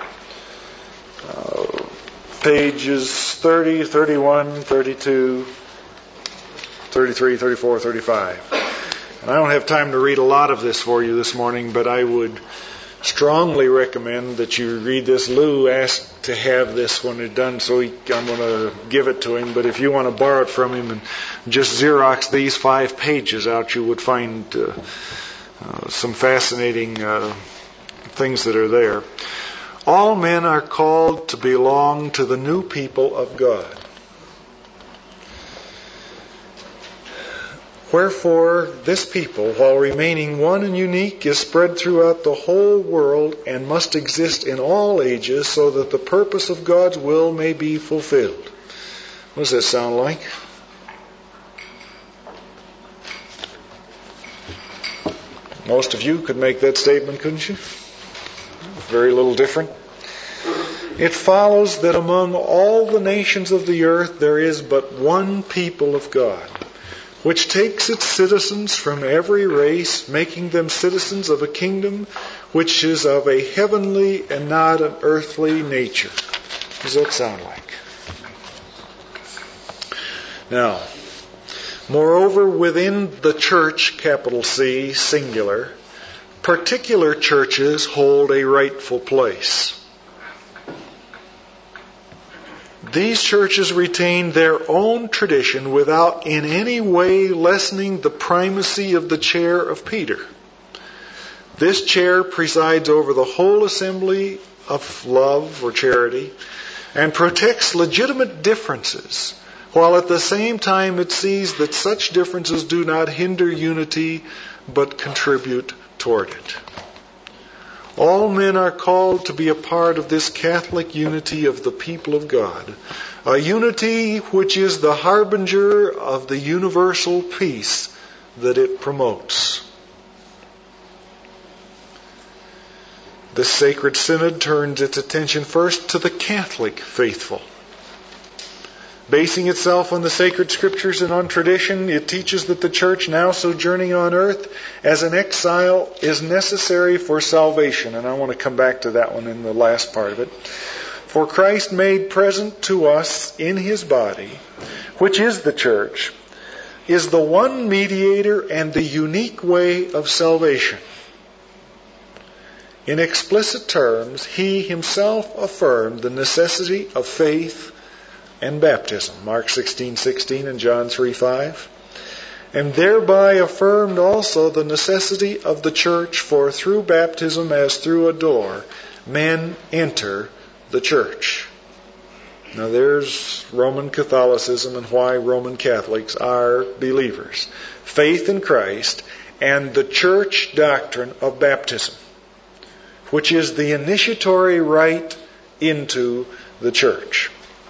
[SPEAKER 1] uh, pages thirty, thirty-one, thirty-two, thirty-three, thirty-four, thirty-five. And I don't have time to read a lot of this for you this morning, but I would strongly recommend that you read this. Lou asked to have this when it's done, so he, I'm going to give it to him. But if you want to borrow it from him and just Xerox these five pages out, you would find uh, uh, some fascinating uh, things that are there. All men are called to belong to the new people of God. Wherefore, this people, while remaining one and unique, is spread throughout the whole world and must exist in all ages so that the purpose of God's will may be fulfilled. What does that sound like? Most of you could make that statement, couldn't you? Very little different. It follows that among all the nations of the earth there is but one people of God, which takes its citizens from every race, making them citizens of a kingdom which is of a heavenly and not an earthly nature. What does that sound like? Now, moreover, within the church, capital C, singular, particular churches hold a rightful place. These churches retain their own tradition without in any way lessening the primacy of the chair of Peter. This chair presides over the whole assembly of love or charity and protects legitimate differences, while at the same time it sees that such differences do not hinder unity but contribute toward it. All men are called to be a part of this Catholic unity of the people of God, a unity which is the harbinger of the universal peace that it promotes. The Sacred Synod turns its attention first to the Catholic faithful. Basing itself on the sacred scriptures and on tradition, it teaches that the church now sojourning on earth as an exile is necessary for salvation. And I want to come back to that one in the last part of it. For Christ made present to us in His body, which is the church, is the one mediator and the unique way of salvation. In explicit terms, He Himself affirmed the necessity of faith and baptism, Mark sixteen sixteen and John three five, and thereby affirmed also the necessity of the church, for through baptism as through a door, men enter the church. Now there's Roman Catholicism and why Roman Catholics are believers. Faith in Christ and the church doctrine of baptism, which is the initiatory rite into the church.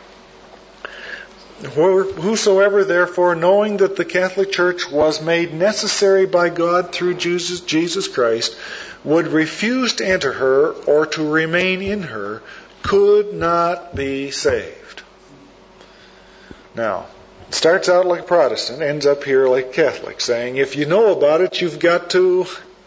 [SPEAKER 1] Whosoever therefore, knowing that the Catholic Church was made necessary by God through Jesus, Jesus Christ, would refuse to enter her or to remain in her, could not be saved. Now, it starts out like Protestant, ends up here like Catholic, saying if you know about it, you've got to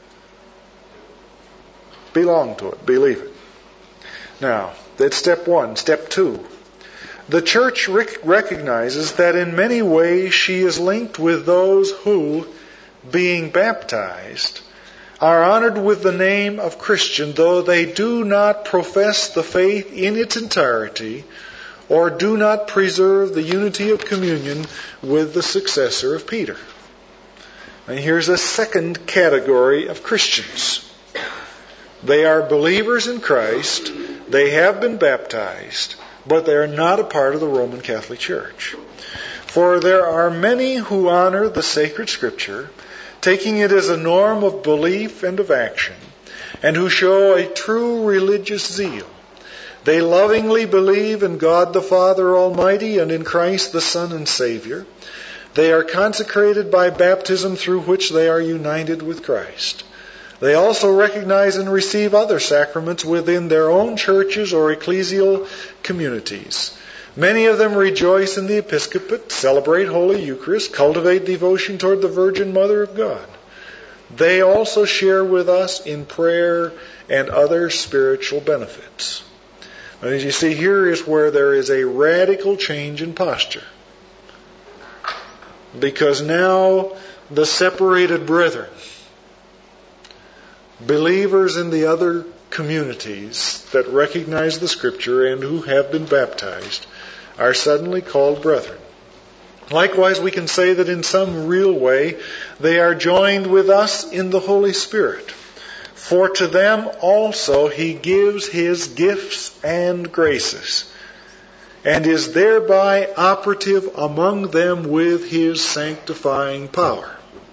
[SPEAKER 1] belong to it, believe it. Now, that's step one. Step two. The church rec- recognizes that in many ways she is linked with those who, being baptized, are honored with the name of Christian, though they do not profess the faith in its entirety or do not preserve the unity of communion with the successor of Peter. And here's a second category of Christians. They are believers in Christ, they have been baptized, but they are not a part of the Roman Catholic Church. For there are many who honor the sacred Scripture, taking it as a norm of belief and of action, and who show a true religious zeal. They lovingly believe in God the Father Almighty and in Christ the Son and Savior. They are consecrated by baptism through which they are united with Christ. They also recognize and receive other sacraments within their own churches or ecclesial communities. Many of them rejoice in the episcopate, celebrate Holy Eucharist, cultivate devotion toward the Virgin Mother of God. They also share with us in prayer and other spiritual benefits. And as you see, here is where there is a radical change in posture. Because now the separated brethren, believers in the other communities that recognize the Scripture and who have been baptized, are suddenly called brethren. Likewise, we can say that in some real way they are joined with us in the Holy Spirit. For to them also He gives His gifts and graces, and is thereby operative among them with His sanctifying power.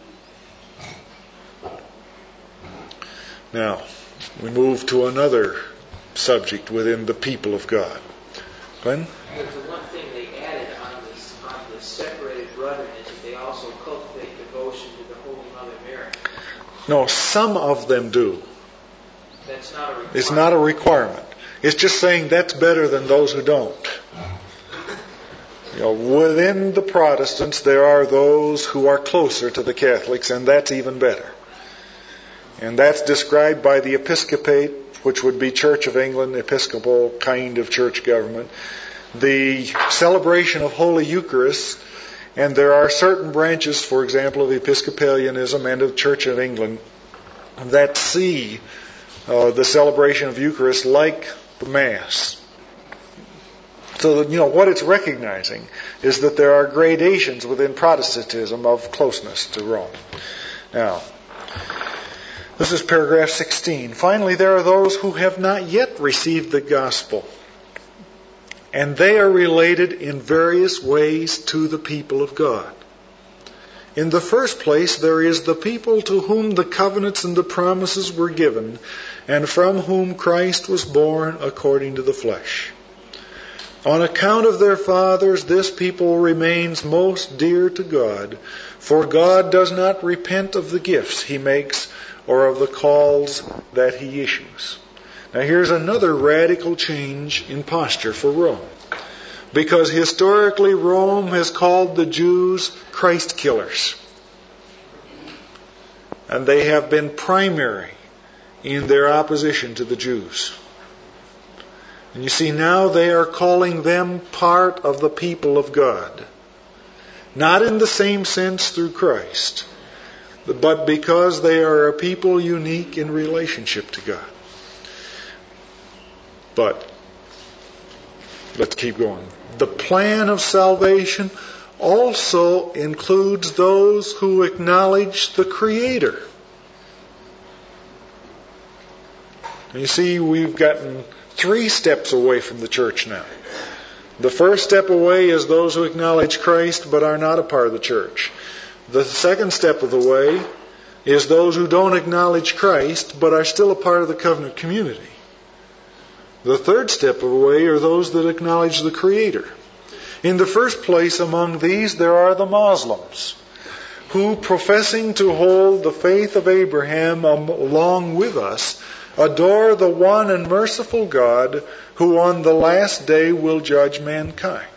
[SPEAKER 1] Now, we move to another subject within the people of God. Glenn?
[SPEAKER 4] The one thing they added on this, on the separated brethren is that they also cultivate devotion to the Holy Mother Mary.
[SPEAKER 1] No, some of them do.
[SPEAKER 4] That's not a requirement.
[SPEAKER 1] It's not a requirement. It's just saying that's better than those who don't. You know, within the Protestants, there are those who are closer to the Catholics, and that's even better. And that's described by the episcopate, which would be Church of England, Episcopal kind of church government. The celebration of Holy Eucharist, and there are certain branches, for example, of Episcopalianism and of Church of England that see uh, the celebration of Eucharist like the Mass. So that, you know, what it's recognizing is that there are gradations within Protestantism of closeness to Rome. Now, this is paragraph sixteen. Finally, there are those who have not yet received the gospel, and they are related in various ways to the people of God. In the first place, there is the people to whom the covenants and the promises were given, and from whom Christ was born according to the flesh. On account of their fathers, this people remains most dear to God, for God does not repent of the gifts He makes or of the calls that He issues. Now here's another radical change in posture for Rome. Because historically Rome has called the Jews Christ killers. And they have been primary in their opposition to the Jews. And you see, now they are calling them part of the people of God. Not in the same sense through Christ, but because they are a people unique in relationship to God. But, let's keep going. The plan of salvation also includes those who acknowledge the Creator. And you see, we've gotten three steps away from the church now. The first step away is those who acknowledge Christ but are not a part of the church. The second step of the way is those who don't acknowledge Christ but are still a part of the covenant community. The third step of the way are those that acknowledge the Creator. In the first place among these there are the Muslims, who, professing to hold the faith of Abraham along with us, adore the one and merciful God who on the last day will judge mankind.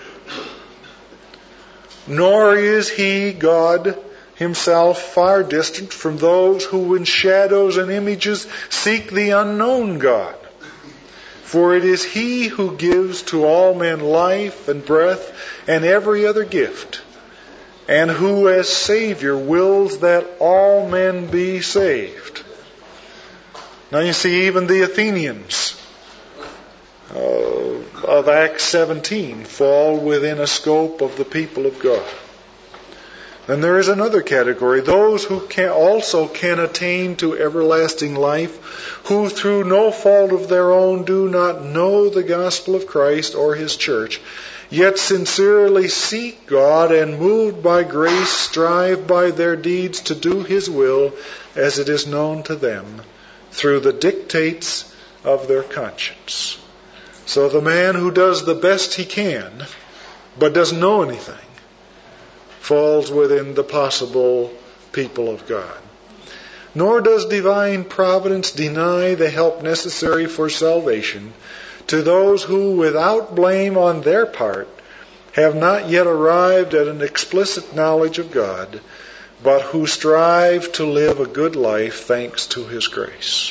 [SPEAKER 1] Nor is He, God, Himself far distant from those who in shadows and images seek the unknown God. For it is He who gives to all men life and breath and every other gift, and who as Savior wills that all men be saved. Now you see, even the Athenians uh, of Acts seventeen fall within a scope of the people of God. Then there is another category, those who can also can attain to everlasting life, who through no fault of their own do not know the gospel of Christ or His church, yet sincerely seek God and moved by grace strive by their deeds to do His will as it is known to them through the dictates of their conscience. So the man who does the best he can but doesn't know anything falls within the possible people of God. Nor does divine providence deny the help necessary for salvation to those who, without blame on their part, have not yet arrived at an explicit knowledge of God, but who strive to live a good life thanks to His grace.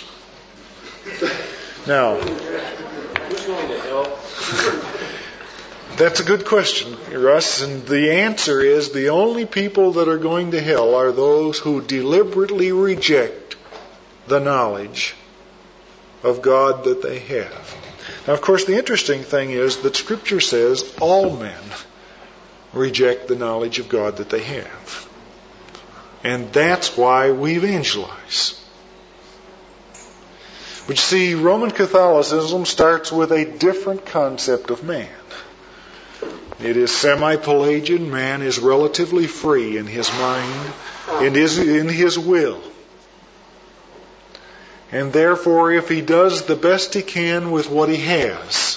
[SPEAKER 1] Now,
[SPEAKER 6] who's going to help?
[SPEAKER 1] That's a good question, Russ, and the answer is the only people that are going to hell are those who deliberately reject the knowledge of God that they have. Now, of course, the interesting thing is that Scripture says all men reject the knowledge of God that they have. And that's why we evangelize. But you see, Roman Catholicism starts with a different concept of man. It is semi-Pelagian. Man is relatively free in his mind and is in his will. And therefore, if he does the best he can with what he has,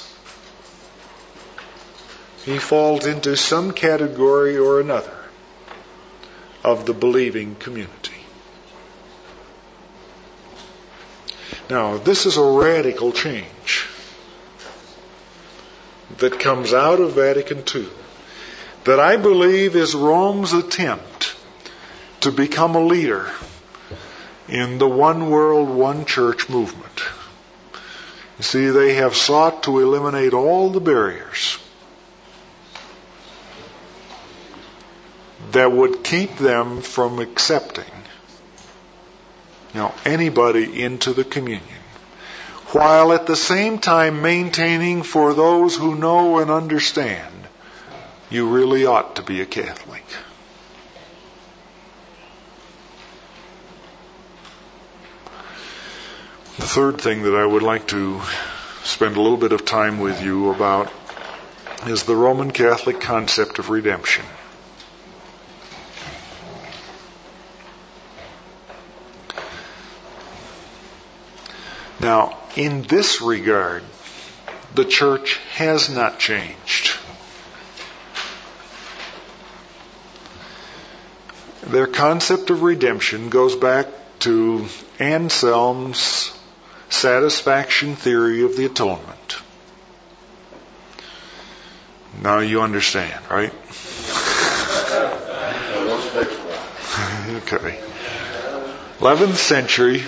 [SPEAKER 1] he falls into some category or another of the believing community. Now, this is a radical change that comes out of Vatican Two, that I believe is Rome's attempt to become a leader in the one world, one church movement. You see, they have sought to eliminate all the barriers that would keep them from accepting, you know, anybody into the communion, while at the same time maintaining for those who know and understand, you really ought to be a Catholic. The third thing that I would like to spend a little bit of time with you about is the Roman Catholic concept of redemption. Now, in this regard, the church has not changed. Their concept of redemption goes back to Anselm's satisfaction theory of the atonement. Now you understand, right? Okay. eleventh century,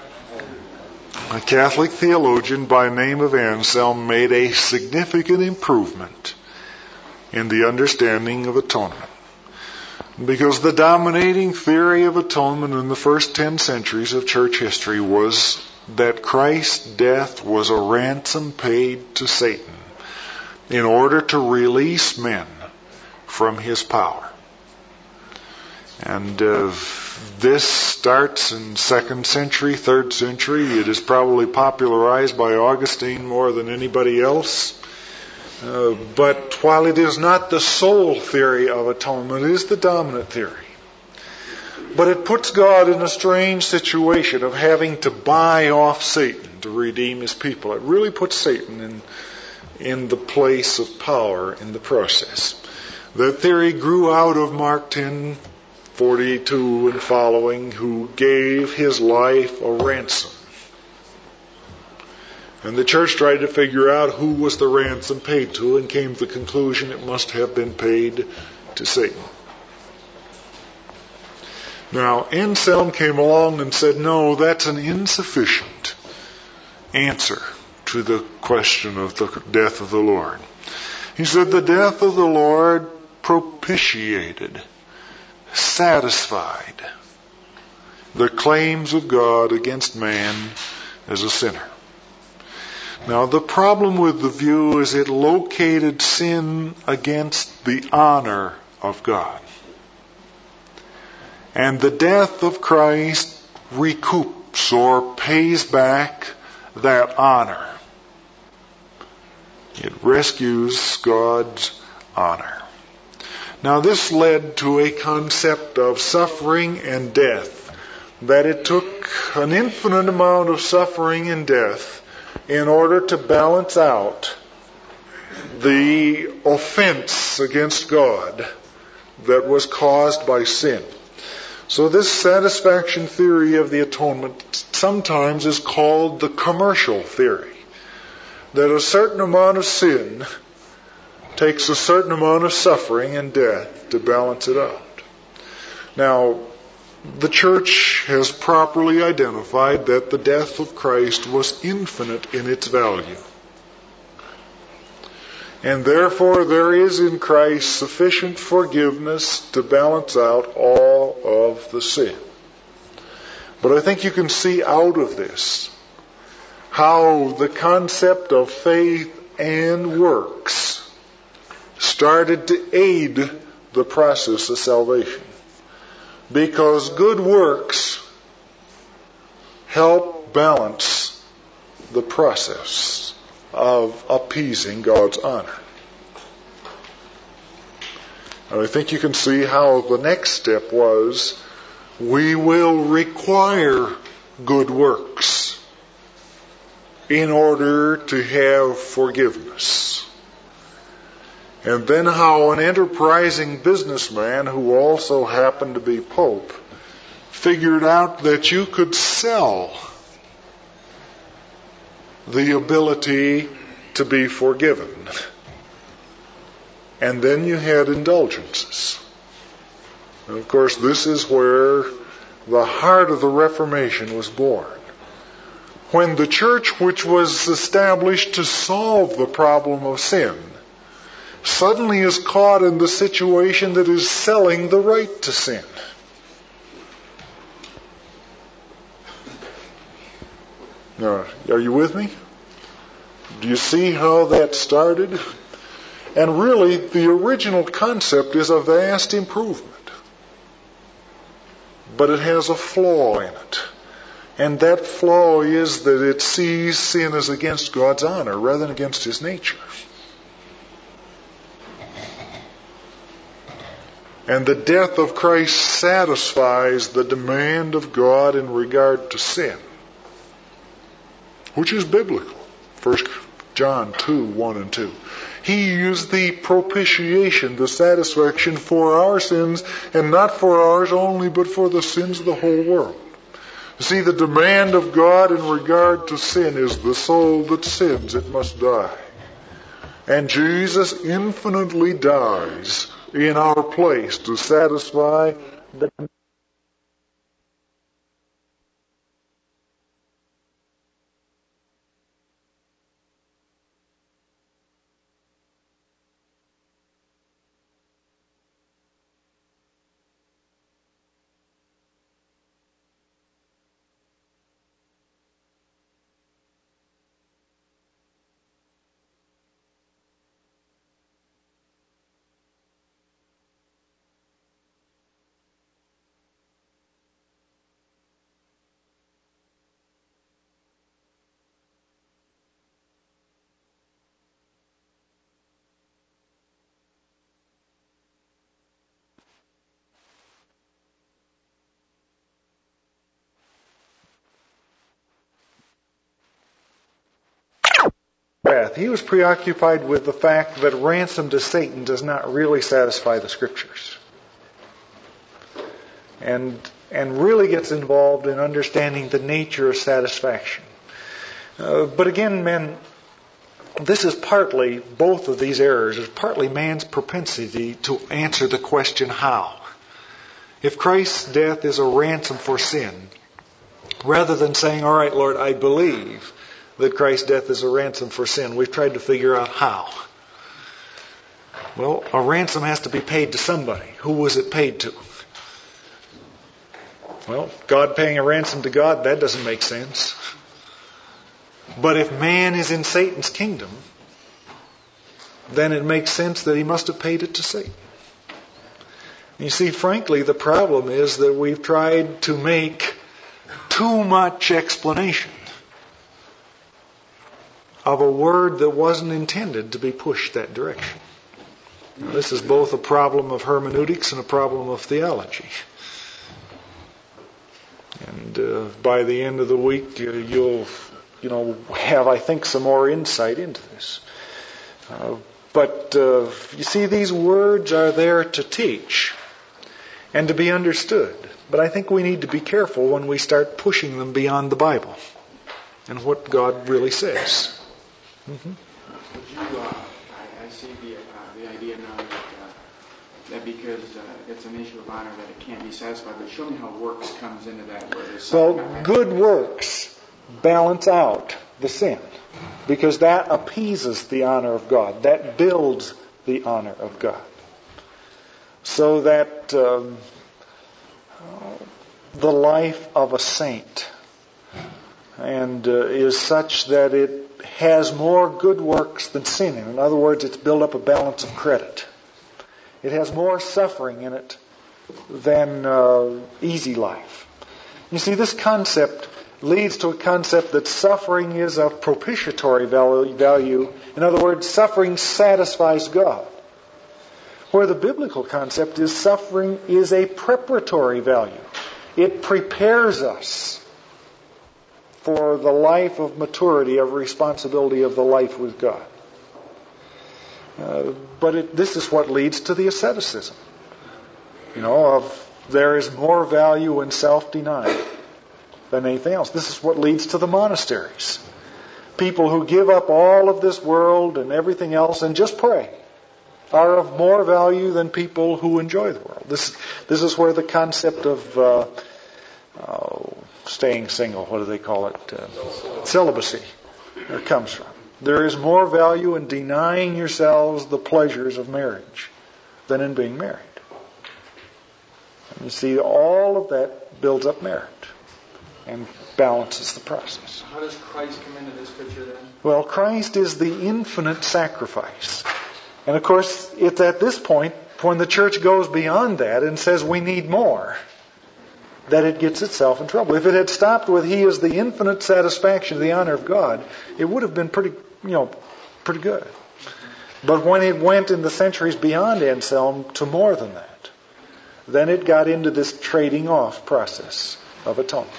[SPEAKER 1] a Catholic theologian by the name of Anselm made a significant improvement in the understanding of atonement. Because the dominating theory of atonement in the first ten centuries of church history was that Christ's death was a ransom paid to Satan in order to release men from his power. And uh, this starts in second century, third century. It is probably popularized by Augustine more than anybody else. Uh, but while it is not the sole theory of atonement, it is the dominant theory. But it puts God in a strange situation of having to buy off Satan to redeem his people. It really puts Satan in, in the place of power in the process. That theory grew out of Mark ten forty-two and following, who gave his life a ransom. And the church tried to figure out who was the ransom paid to, and came to the conclusion it must have been paid to Satan. Now, Anselm came along and said, no, that's an insufficient answer to the question of the death of the Lord. He said the death of the Lord propitiated, satisfied the claims of God against man as a sinner. Now, the problem with the view is it located sin against the honor of God. And the death of Christ recoups or pays back that honor. It rescues God's honor. Now, this led to a concept of suffering and death, that it took an infinite amount of suffering and death in order to balance out the offense against God that was caused by sin. So this satisfaction theory of the atonement sometimes is called the commercial theory, that a certain amount of sin takes a certain amount of suffering and death to balance it out. Now, the church has properly identified that the death of Christ was infinite in its value. And therefore there is in Christ sufficient forgiveness to balance out all of the sin. But I think you can see out of this how the concept of faith and works started to aid the process of salvation. Because good works help balance the process of appeasing God's honor. And I think you can see how the next step was, we will require good works in order to have forgiveness. And then how an enterprising businessman, who also happened to be Pope, figured out that you could sell the ability to be forgiven. And then you had indulgences. And of course, this is where the heart of the Reformation was born. When the church, which was established to solve the problem of sin, suddenly is caught in the situation that is selling the right to sin. Now, are you with me? Do you see how that started? And really, the original concept is a vast improvement. But it has a flaw in it. And that flaw is that it sees sin as against God's honor rather than against His nature. And the death of Christ satisfies the demand of God in regard to sin, which is biblical. First John two, one and two. He used the propitiation, the satisfaction for our sins, and not for ours only, but for the sins of the whole world. You see, the demand of God in regard to sin is the soul that sins, it must die. And Jesus infinitely dies in our place to satisfy the wrath. He was preoccupied with the fact that ransom to Satan does not really satisfy the Scriptures. And, and really gets involved in understanding the nature of satisfaction. Uh, but again, men, this is partly, both of these errors, is partly man's propensity to answer the question, how? If Christ's death is a ransom for sin, rather than saying, all right, Lord, I believe that Christ's death is a ransom for sin, we've tried to figure out how. Well, a ransom has to be paid to somebody. Who was it paid to? Well, God paying a ransom to God, that doesn't make sense. But if man is in Satan's kingdom, then it makes sense that he must have paid it to Satan. You see, frankly, the problem is that we've tried to make too much explanation of a word that wasn't intended to be pushed that direction. Now, this is both a problem of hermeneutics and a problem of theology. And uh, by the end of the week, uh, you'll, you know, have, I think, some more insight into this. Uh, but uh, you see, these words are there to teach and to be understood. But I think we need to be careful when we start pushing them beyond the Bible and what God really says. Mm-hmm.
[SPEAKER 10] Would you, uh, I, I see the, uh, the idea now that, uh, that because uh, it's an issue of honor that it can't be satisfied, but show me how works comes into that. Where there's
[SPEAKER 1] well, good works balance out the sin because that appeases the honor of God. That builds the honor of God. So that um, the life of a saint and uh, is such that it has more good works than sin. In other words, it's built up a balance of credit. It has more suffering in it than uh, easy life. You see, this concept leads to a concept that suffering is of propitiatory value. In other words, suffering satisfies God. Where the biblical concept is suffering is a preparatory value. It prepares us for the life of maturity, of responsibility of the life with God. Uh, but it, this is what leads to the asceticism. You know, of there is more value in self-denial than anything else. This is what leads to the monasteries. People who give up all of this world and everything else and just pray are of more value than people who enjoy the world. This, this is where the concept of uh, uh, staying single, what do they call it? Uh, celibacy uh, comes from. There is more value in denying yourselves the pleasures of marriage than in being married. And you see, all of that builds up merit and balances the process.
[SPEAKER 10] How does Christ come into this picture then?
[SPEAKER 1] Well, Christ is the infinite sacrifice. And of course, it's at this point, when the church goes beyond that and says we need more, that it gets itself in trouble. If it had stopped with He is the infinite satisfaction, the honor of God, it would have been pretty, you know, pretty good. But when it went in the centuries beyond Anselm to more than that, then it got into this trading off process of atonement.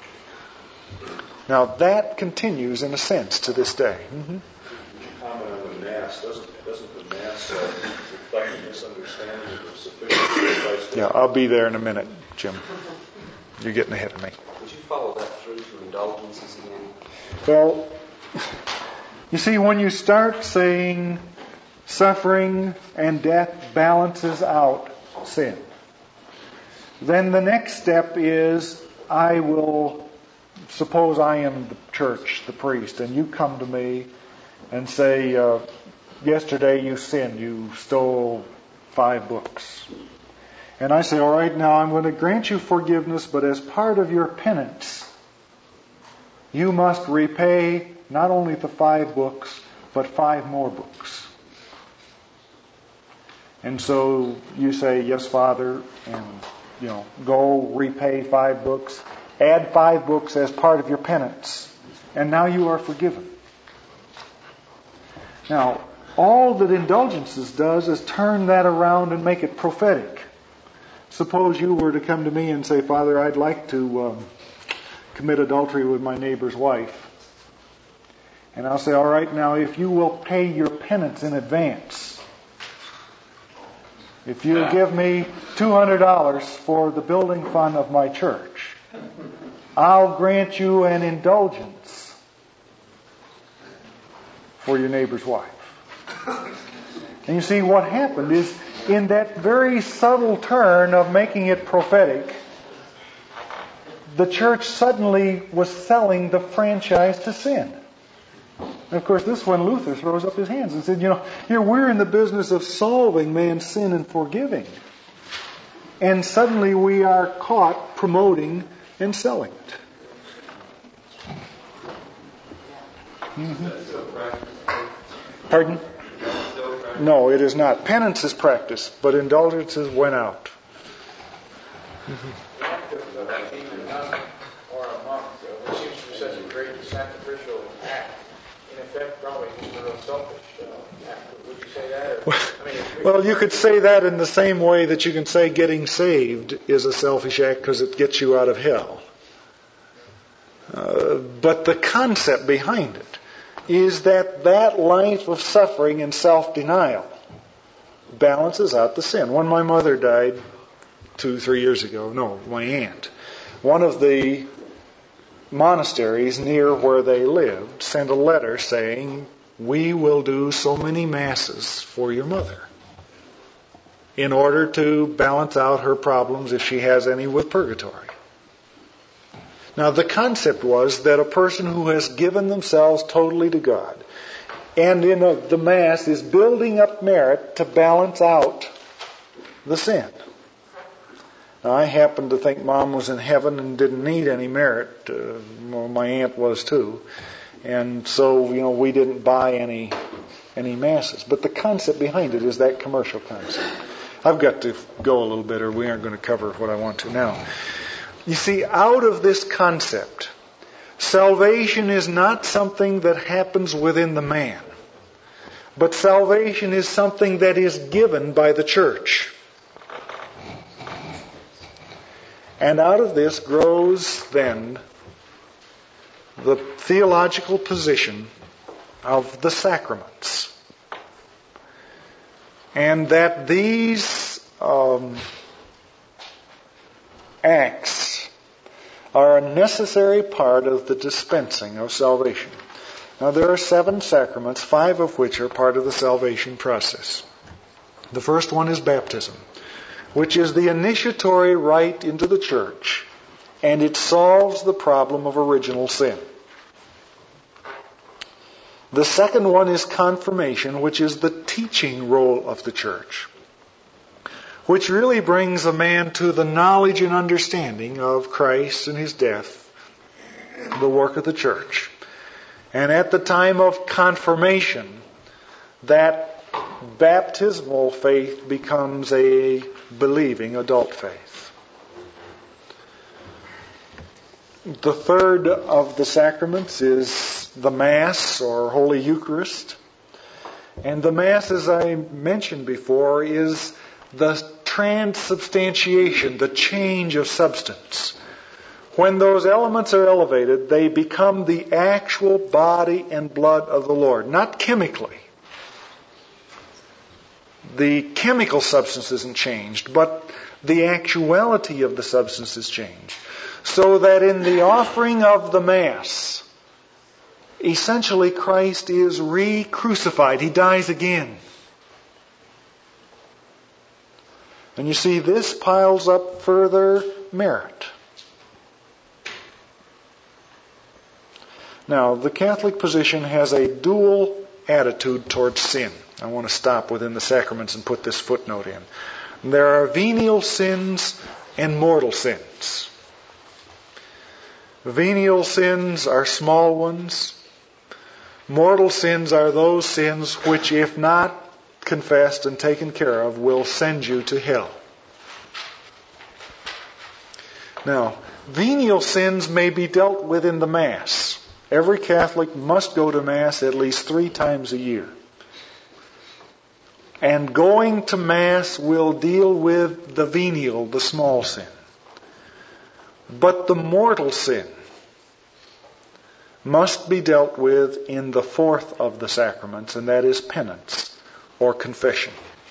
[SPEAKER 1] Now that continues in a sense to this day. Mm-hmm.
[SPEAKER 6] Comment on the Mass. Doesn't, doesn't the Mass uh, reflect a misunderstanding of the sufficiency of Christ's
[SPEAKER 1] Yeah, I'll be there in a minute, Jim. You're getting ahead of me.
[SPEAKER 11] Would you follow that through to indulgences again?
[SPEAKER 1] Well, you see, when you start saying suffering and death balances out sin, then the next step is I will, suppose I am the church, the priest, and you come to me and say, uh, yesterday you sinned, you stole five books. And I say, all right, now I'm going to grant you forgiveness, but as part of your penance, you must repay not only the five books, but five more books. And so you say, yes, Father, and, you know, go repay five books, add five books as part of your penance, and now you are forgiven. Now, all that indulgences does is turn that around and make it prophetic. Suppose you were to come to me and say, Father, I'd like to um, commit adultery with my neighbor's wife. And I'll say, all right, now if you will pay your penance in advance, if you give me two hundred dollars for the building fund of my church, I'll grant you an indulgence for your neighbor's wife. And you see, what happened is, in that very subtle turn of making it prophetic, the church suddenly was selling the franchise to sin. And of course, this is when Luther throws up his hands and said, you know, here we're in the business of solving man's sin and forgiving. And suddenly we are caught promoting and selling it. Mm-hmm. Pardon? No, it is not. Penance is practiced, but indulgences went out.
[SPEAKER 4] The act of being a nun or a monk, which seems to be such a great sacrificial act, in effect, probably is a real selfish uh, act. Would you say that? Or, I mean,
[SPEAKER 1] well, you could say that in the same way that you can say getting saved is a selfish act because it gets you out of hell. Uh, but the concept behind it is that that life of suffering and self-denial balances out the sin. When my mother died two, three years ago, no, my aunt, one of the monasteries near where they lived sent a letter saying, we will do so many masses for your mother in order to balance out her problems if she has any with purgatory. Now, the concept was that a person who has given themselves totally to God and in a, the Mass is building up merit to balance out the sin. Now, I happen to think Mom was in heaven and didn't need any merit. Uh, well, my aunt was too. And so, you know, we didn't buy any any Masses. But the concept behind it is that commercial concept. I've got to go a little bit or we aren't going to cover what I want to now. You see, out of this concept, salvation is not something that happens within the man, but salvation is something that is given by the church. And out of this grows then the theological position of the sacraments. And that these um, acts are a necessary part of the dispensing of salvation. Now, there are seven sacraments, five of which are part of the salvation process. The first one is baptism, which is the initiatory rite into the church, and it solves the problem of original sin. The second one is confirmation, which is the teaching role of the church, which really brings a man to the knowledge and understanding of Christ and His death, the work of the church. And at the time of confirmation, that baptismal faith becomes a believing adult faith. The third of the sacraments is the Mass or Holy Eucharist. And the Mass, as I mentioned before, is the transubstantiation, the change of substance. When those elements are elevated, they become the actual body and blood of the Lord. Not chemically. The chemical substance isn't changed, but the actuality of the substance is changed. So that in the offering of the Mass, essentially Christ is re-crucified. He dies again. And you see, this piles up further merit. Now, the Catholic position has a dual attitude towards sin. I want to stop within the sacraments and put this footnote in. There are venial sins and mortal sins. Venial sins are small ones. Mortal sins are those sins which, if not confessed and taken care of, will send you to hell. Now, venial sins may be dealt with in the Mass. Every Catholic must go to Mass at least three times a year. And going to Mass will deal with the venial, the small sin. But the mortal sin, must be dealt with in the fourth of the sacraments, and that is penance or confession.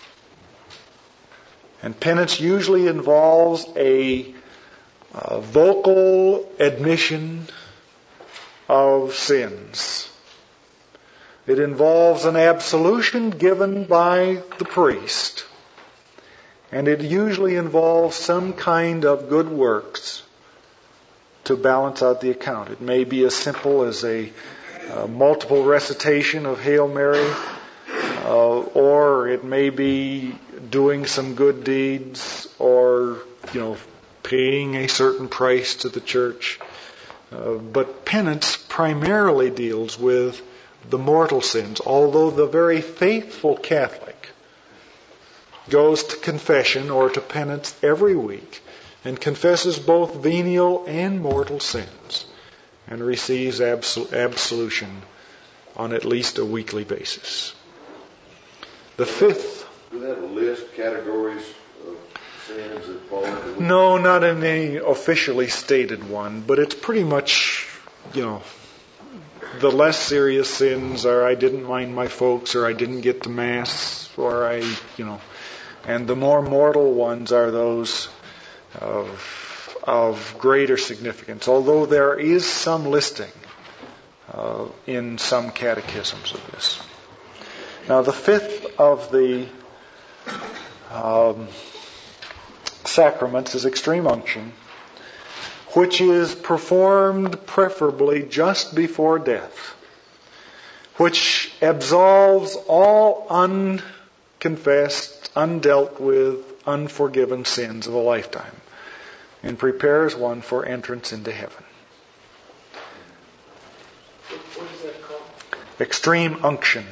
[SPEAKER 1] And penance usually involves a, a vocal admission of sins. It involves an absolution given by the priest. And it usually involves some kind of good works to balance out the account. It may be as simple as a uh, multiple recitation of Hail Mary, uh, or it may be doing some good deeds, or, you know, paying a certain price to the church. Uh, but penance primarily deals with the mortal sins, although the very faithful Catholic goes to confession or to penance every week and confesses both venial and mortal sins and receives absol- absolution on at least a weekly basis. The fifth...
[SPEAKER 12] Do they have a list, categories of sins that fall into...
[SPEAKER 1] No, not in any officially stated one, but it's pretty much, you know, the less serious sins are I didn't mind my folks, or I didn't get to Mass, or I, you know, and the more mortal ones are those of, of greater significance, although there is some listing uh, in some catechisms of this. Now, the fifth of the um, sacraments is extreme unction, which is performed preferably just before death, which absolves all unconfessed, undealt with, unforgiven sins of a lifetime, and prepares one for entrance into heaven.
[SPEAKER 4] What is that called?
[SPEAKER 1] Extreme unction.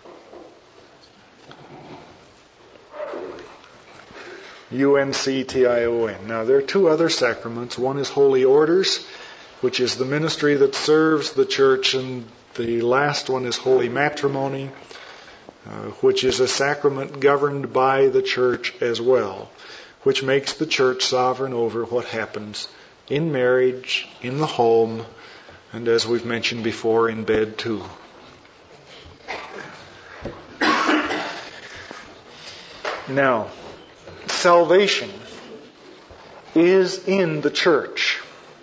[SPEAKER 1] U N C T I O N. Now, there are two other sacraments. One is Holy Orders, which is the ministry that serves the church, and the last one is Holy Matrimony, uh, which is a sacrament governed by the church as well, which makes the church sovereign over what happens in marriage, in the home, and as we've mentioned before, in bed too. Now, salvation is in the church.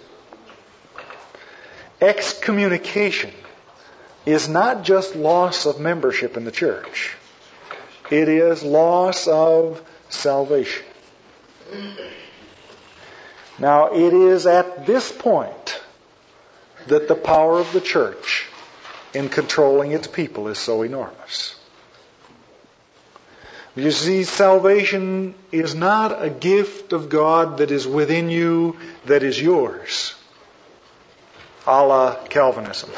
[SPEAKER 1] Excommunication is not just loss of membership in the church. It is loss of salvation. Now, it is at this point that the power of the church in controlling its people is so enormous. You see, salvation is not a gift of God that is within you, that is yours, a la Calvinism.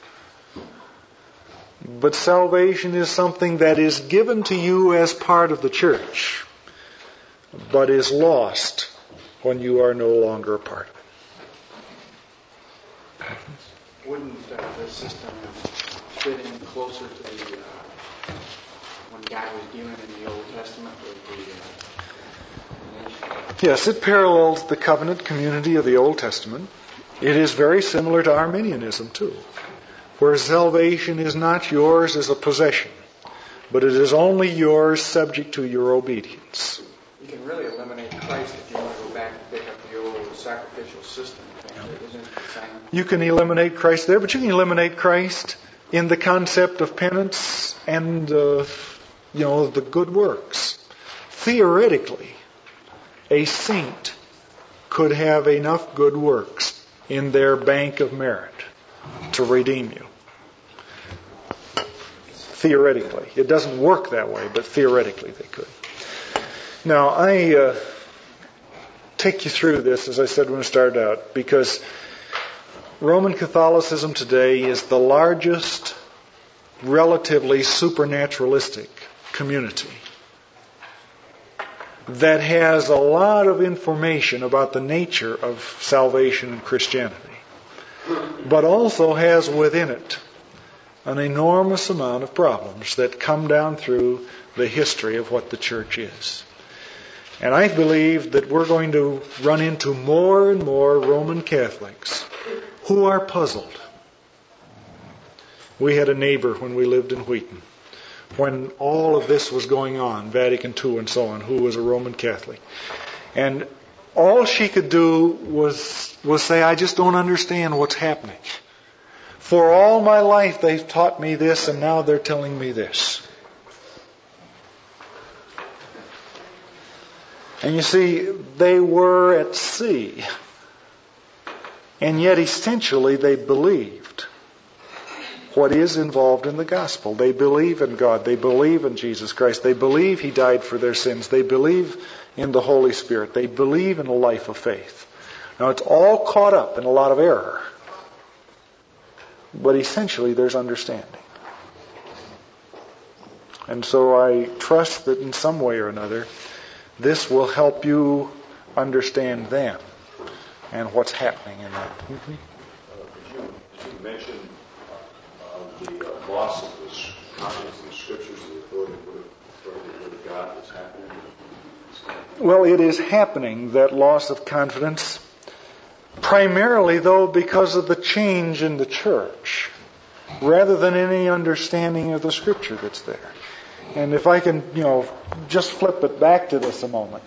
[SPEAKER 1] But salvation is something that is given to you as part of the church, but is lost when you are no longer a part of it.
[SPEAKER 10] Wouldn't uh, the system fit in closer to the... Uh, when God was dealing in the Old Testament with the uh, nation?
[SPEAKER 1] Yes, it parallels the covenant community of the Old Testament. It is very similar to Arminianism too, where salvation is not yours as a possession, but it is only yours subject to your obedience.
[SPEAKER 10] You can really eliminate Christ if you want to go back and pick up the old sacrificial system. Isn't it the same?
[SPEAKER 1] You can eliminate Christ there, but you can eliminate Christ in the concept of penance and uh, you know, the good works. Theoretically, a saint could have enough good works in their bank of merit to redeem you. Theoretically. It doesn't work that way, but theoretically they could. Now, I uh, take you through this, as I said when we started out, because Roman Catholicism today is the largest relatively supernaturalistic community that has a lot of information about the nature of salvation and Christianity, but also has within it an enormous amount of problems that come down through the history of what the church is. And I believe that we're going to run into more and more Roman Catholics who are puzzled We had a neighbor when we lived in Wheaton, when all of this was going on, Vatican Two and so on, who was a Roman Catholic. And all she could do was, was say, I just don't understand what's happening. For all my life they've taught me this, and now they're telling me this. And you see, they were at sea. And yet essentially they believed what is involved in the gospel. They believe in God. They believe in Jesus Christ. They believe He died for their sins. They believe in the Holy Spirit. They believe in a life of faith. Now it's all caught up in a lot of error. But essentially there's understanding. And so I trust that in some way or another, this will help you understand them and what's happening in that.
[SPEAKER 6] Uh, did, you, did you mention uh, the uh, loss of the confidence in the Scriptures and the authority of the Word of God that's happening?
[SPEAKER 1] Well, it is happening, that loss of confidence, primarily, though, because of the change in the church, rather than any understanding of the Scripture that's there. And if I can, you know, just flip it back to this a moment.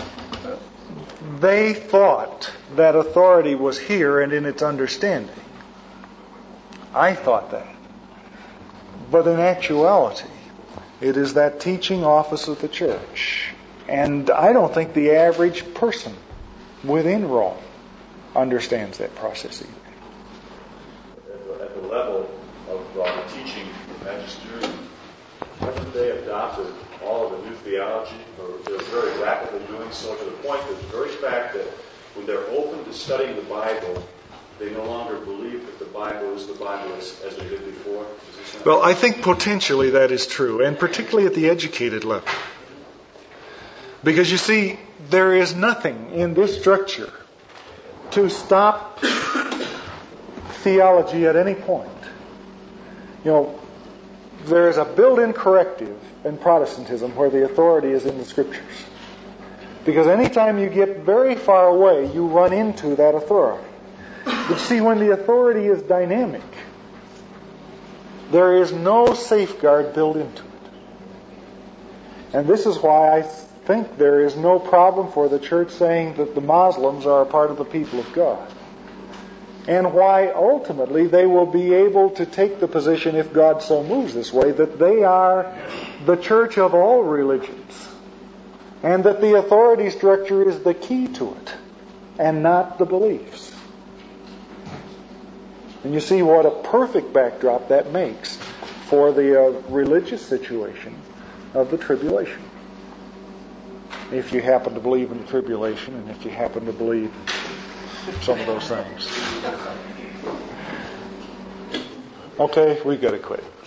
[SPEAKER 1] They thought that authority was here and in its understanding. I thought that. But in actuality, it is that teaching office of the church. And I don't think the average person within Rome understands that process either.
[SPEAKER 6] At the, at the level of uh, the teaching magisterium, haven't they adopted all of the new theology, or they're very rapidly doing so, to the point that the very fact that when they're open to studying the Bible, they no longer believe that the Bible is the Bible as, as they did before?
[SPEAKER 1] Well, I think potentially that is true, and particularly at the educated level. Because you see, there is nothing in this structure to stop theology at any point. You know, there is a built-in corrective in Protestantism where the authority is in the Scriptures. Because anytime you get very far away, you run into that authority. But see, when the authority is dynamic, there is no safeguard built into it. And this is why I think there is no problem for the church saying that the Muslims are a part of the people of God. And why ultimately they will be able to take the position, if God so moves this way, that they are the church of all religions. And that the authority structure is the key to it, and not the beliefs. And you see what a perfect backdrop that makes for the uh, religious situation of the tribulation. If you happen to believe in the tribulation, and if you happen to believe some of those things. Okay, we've got to quit.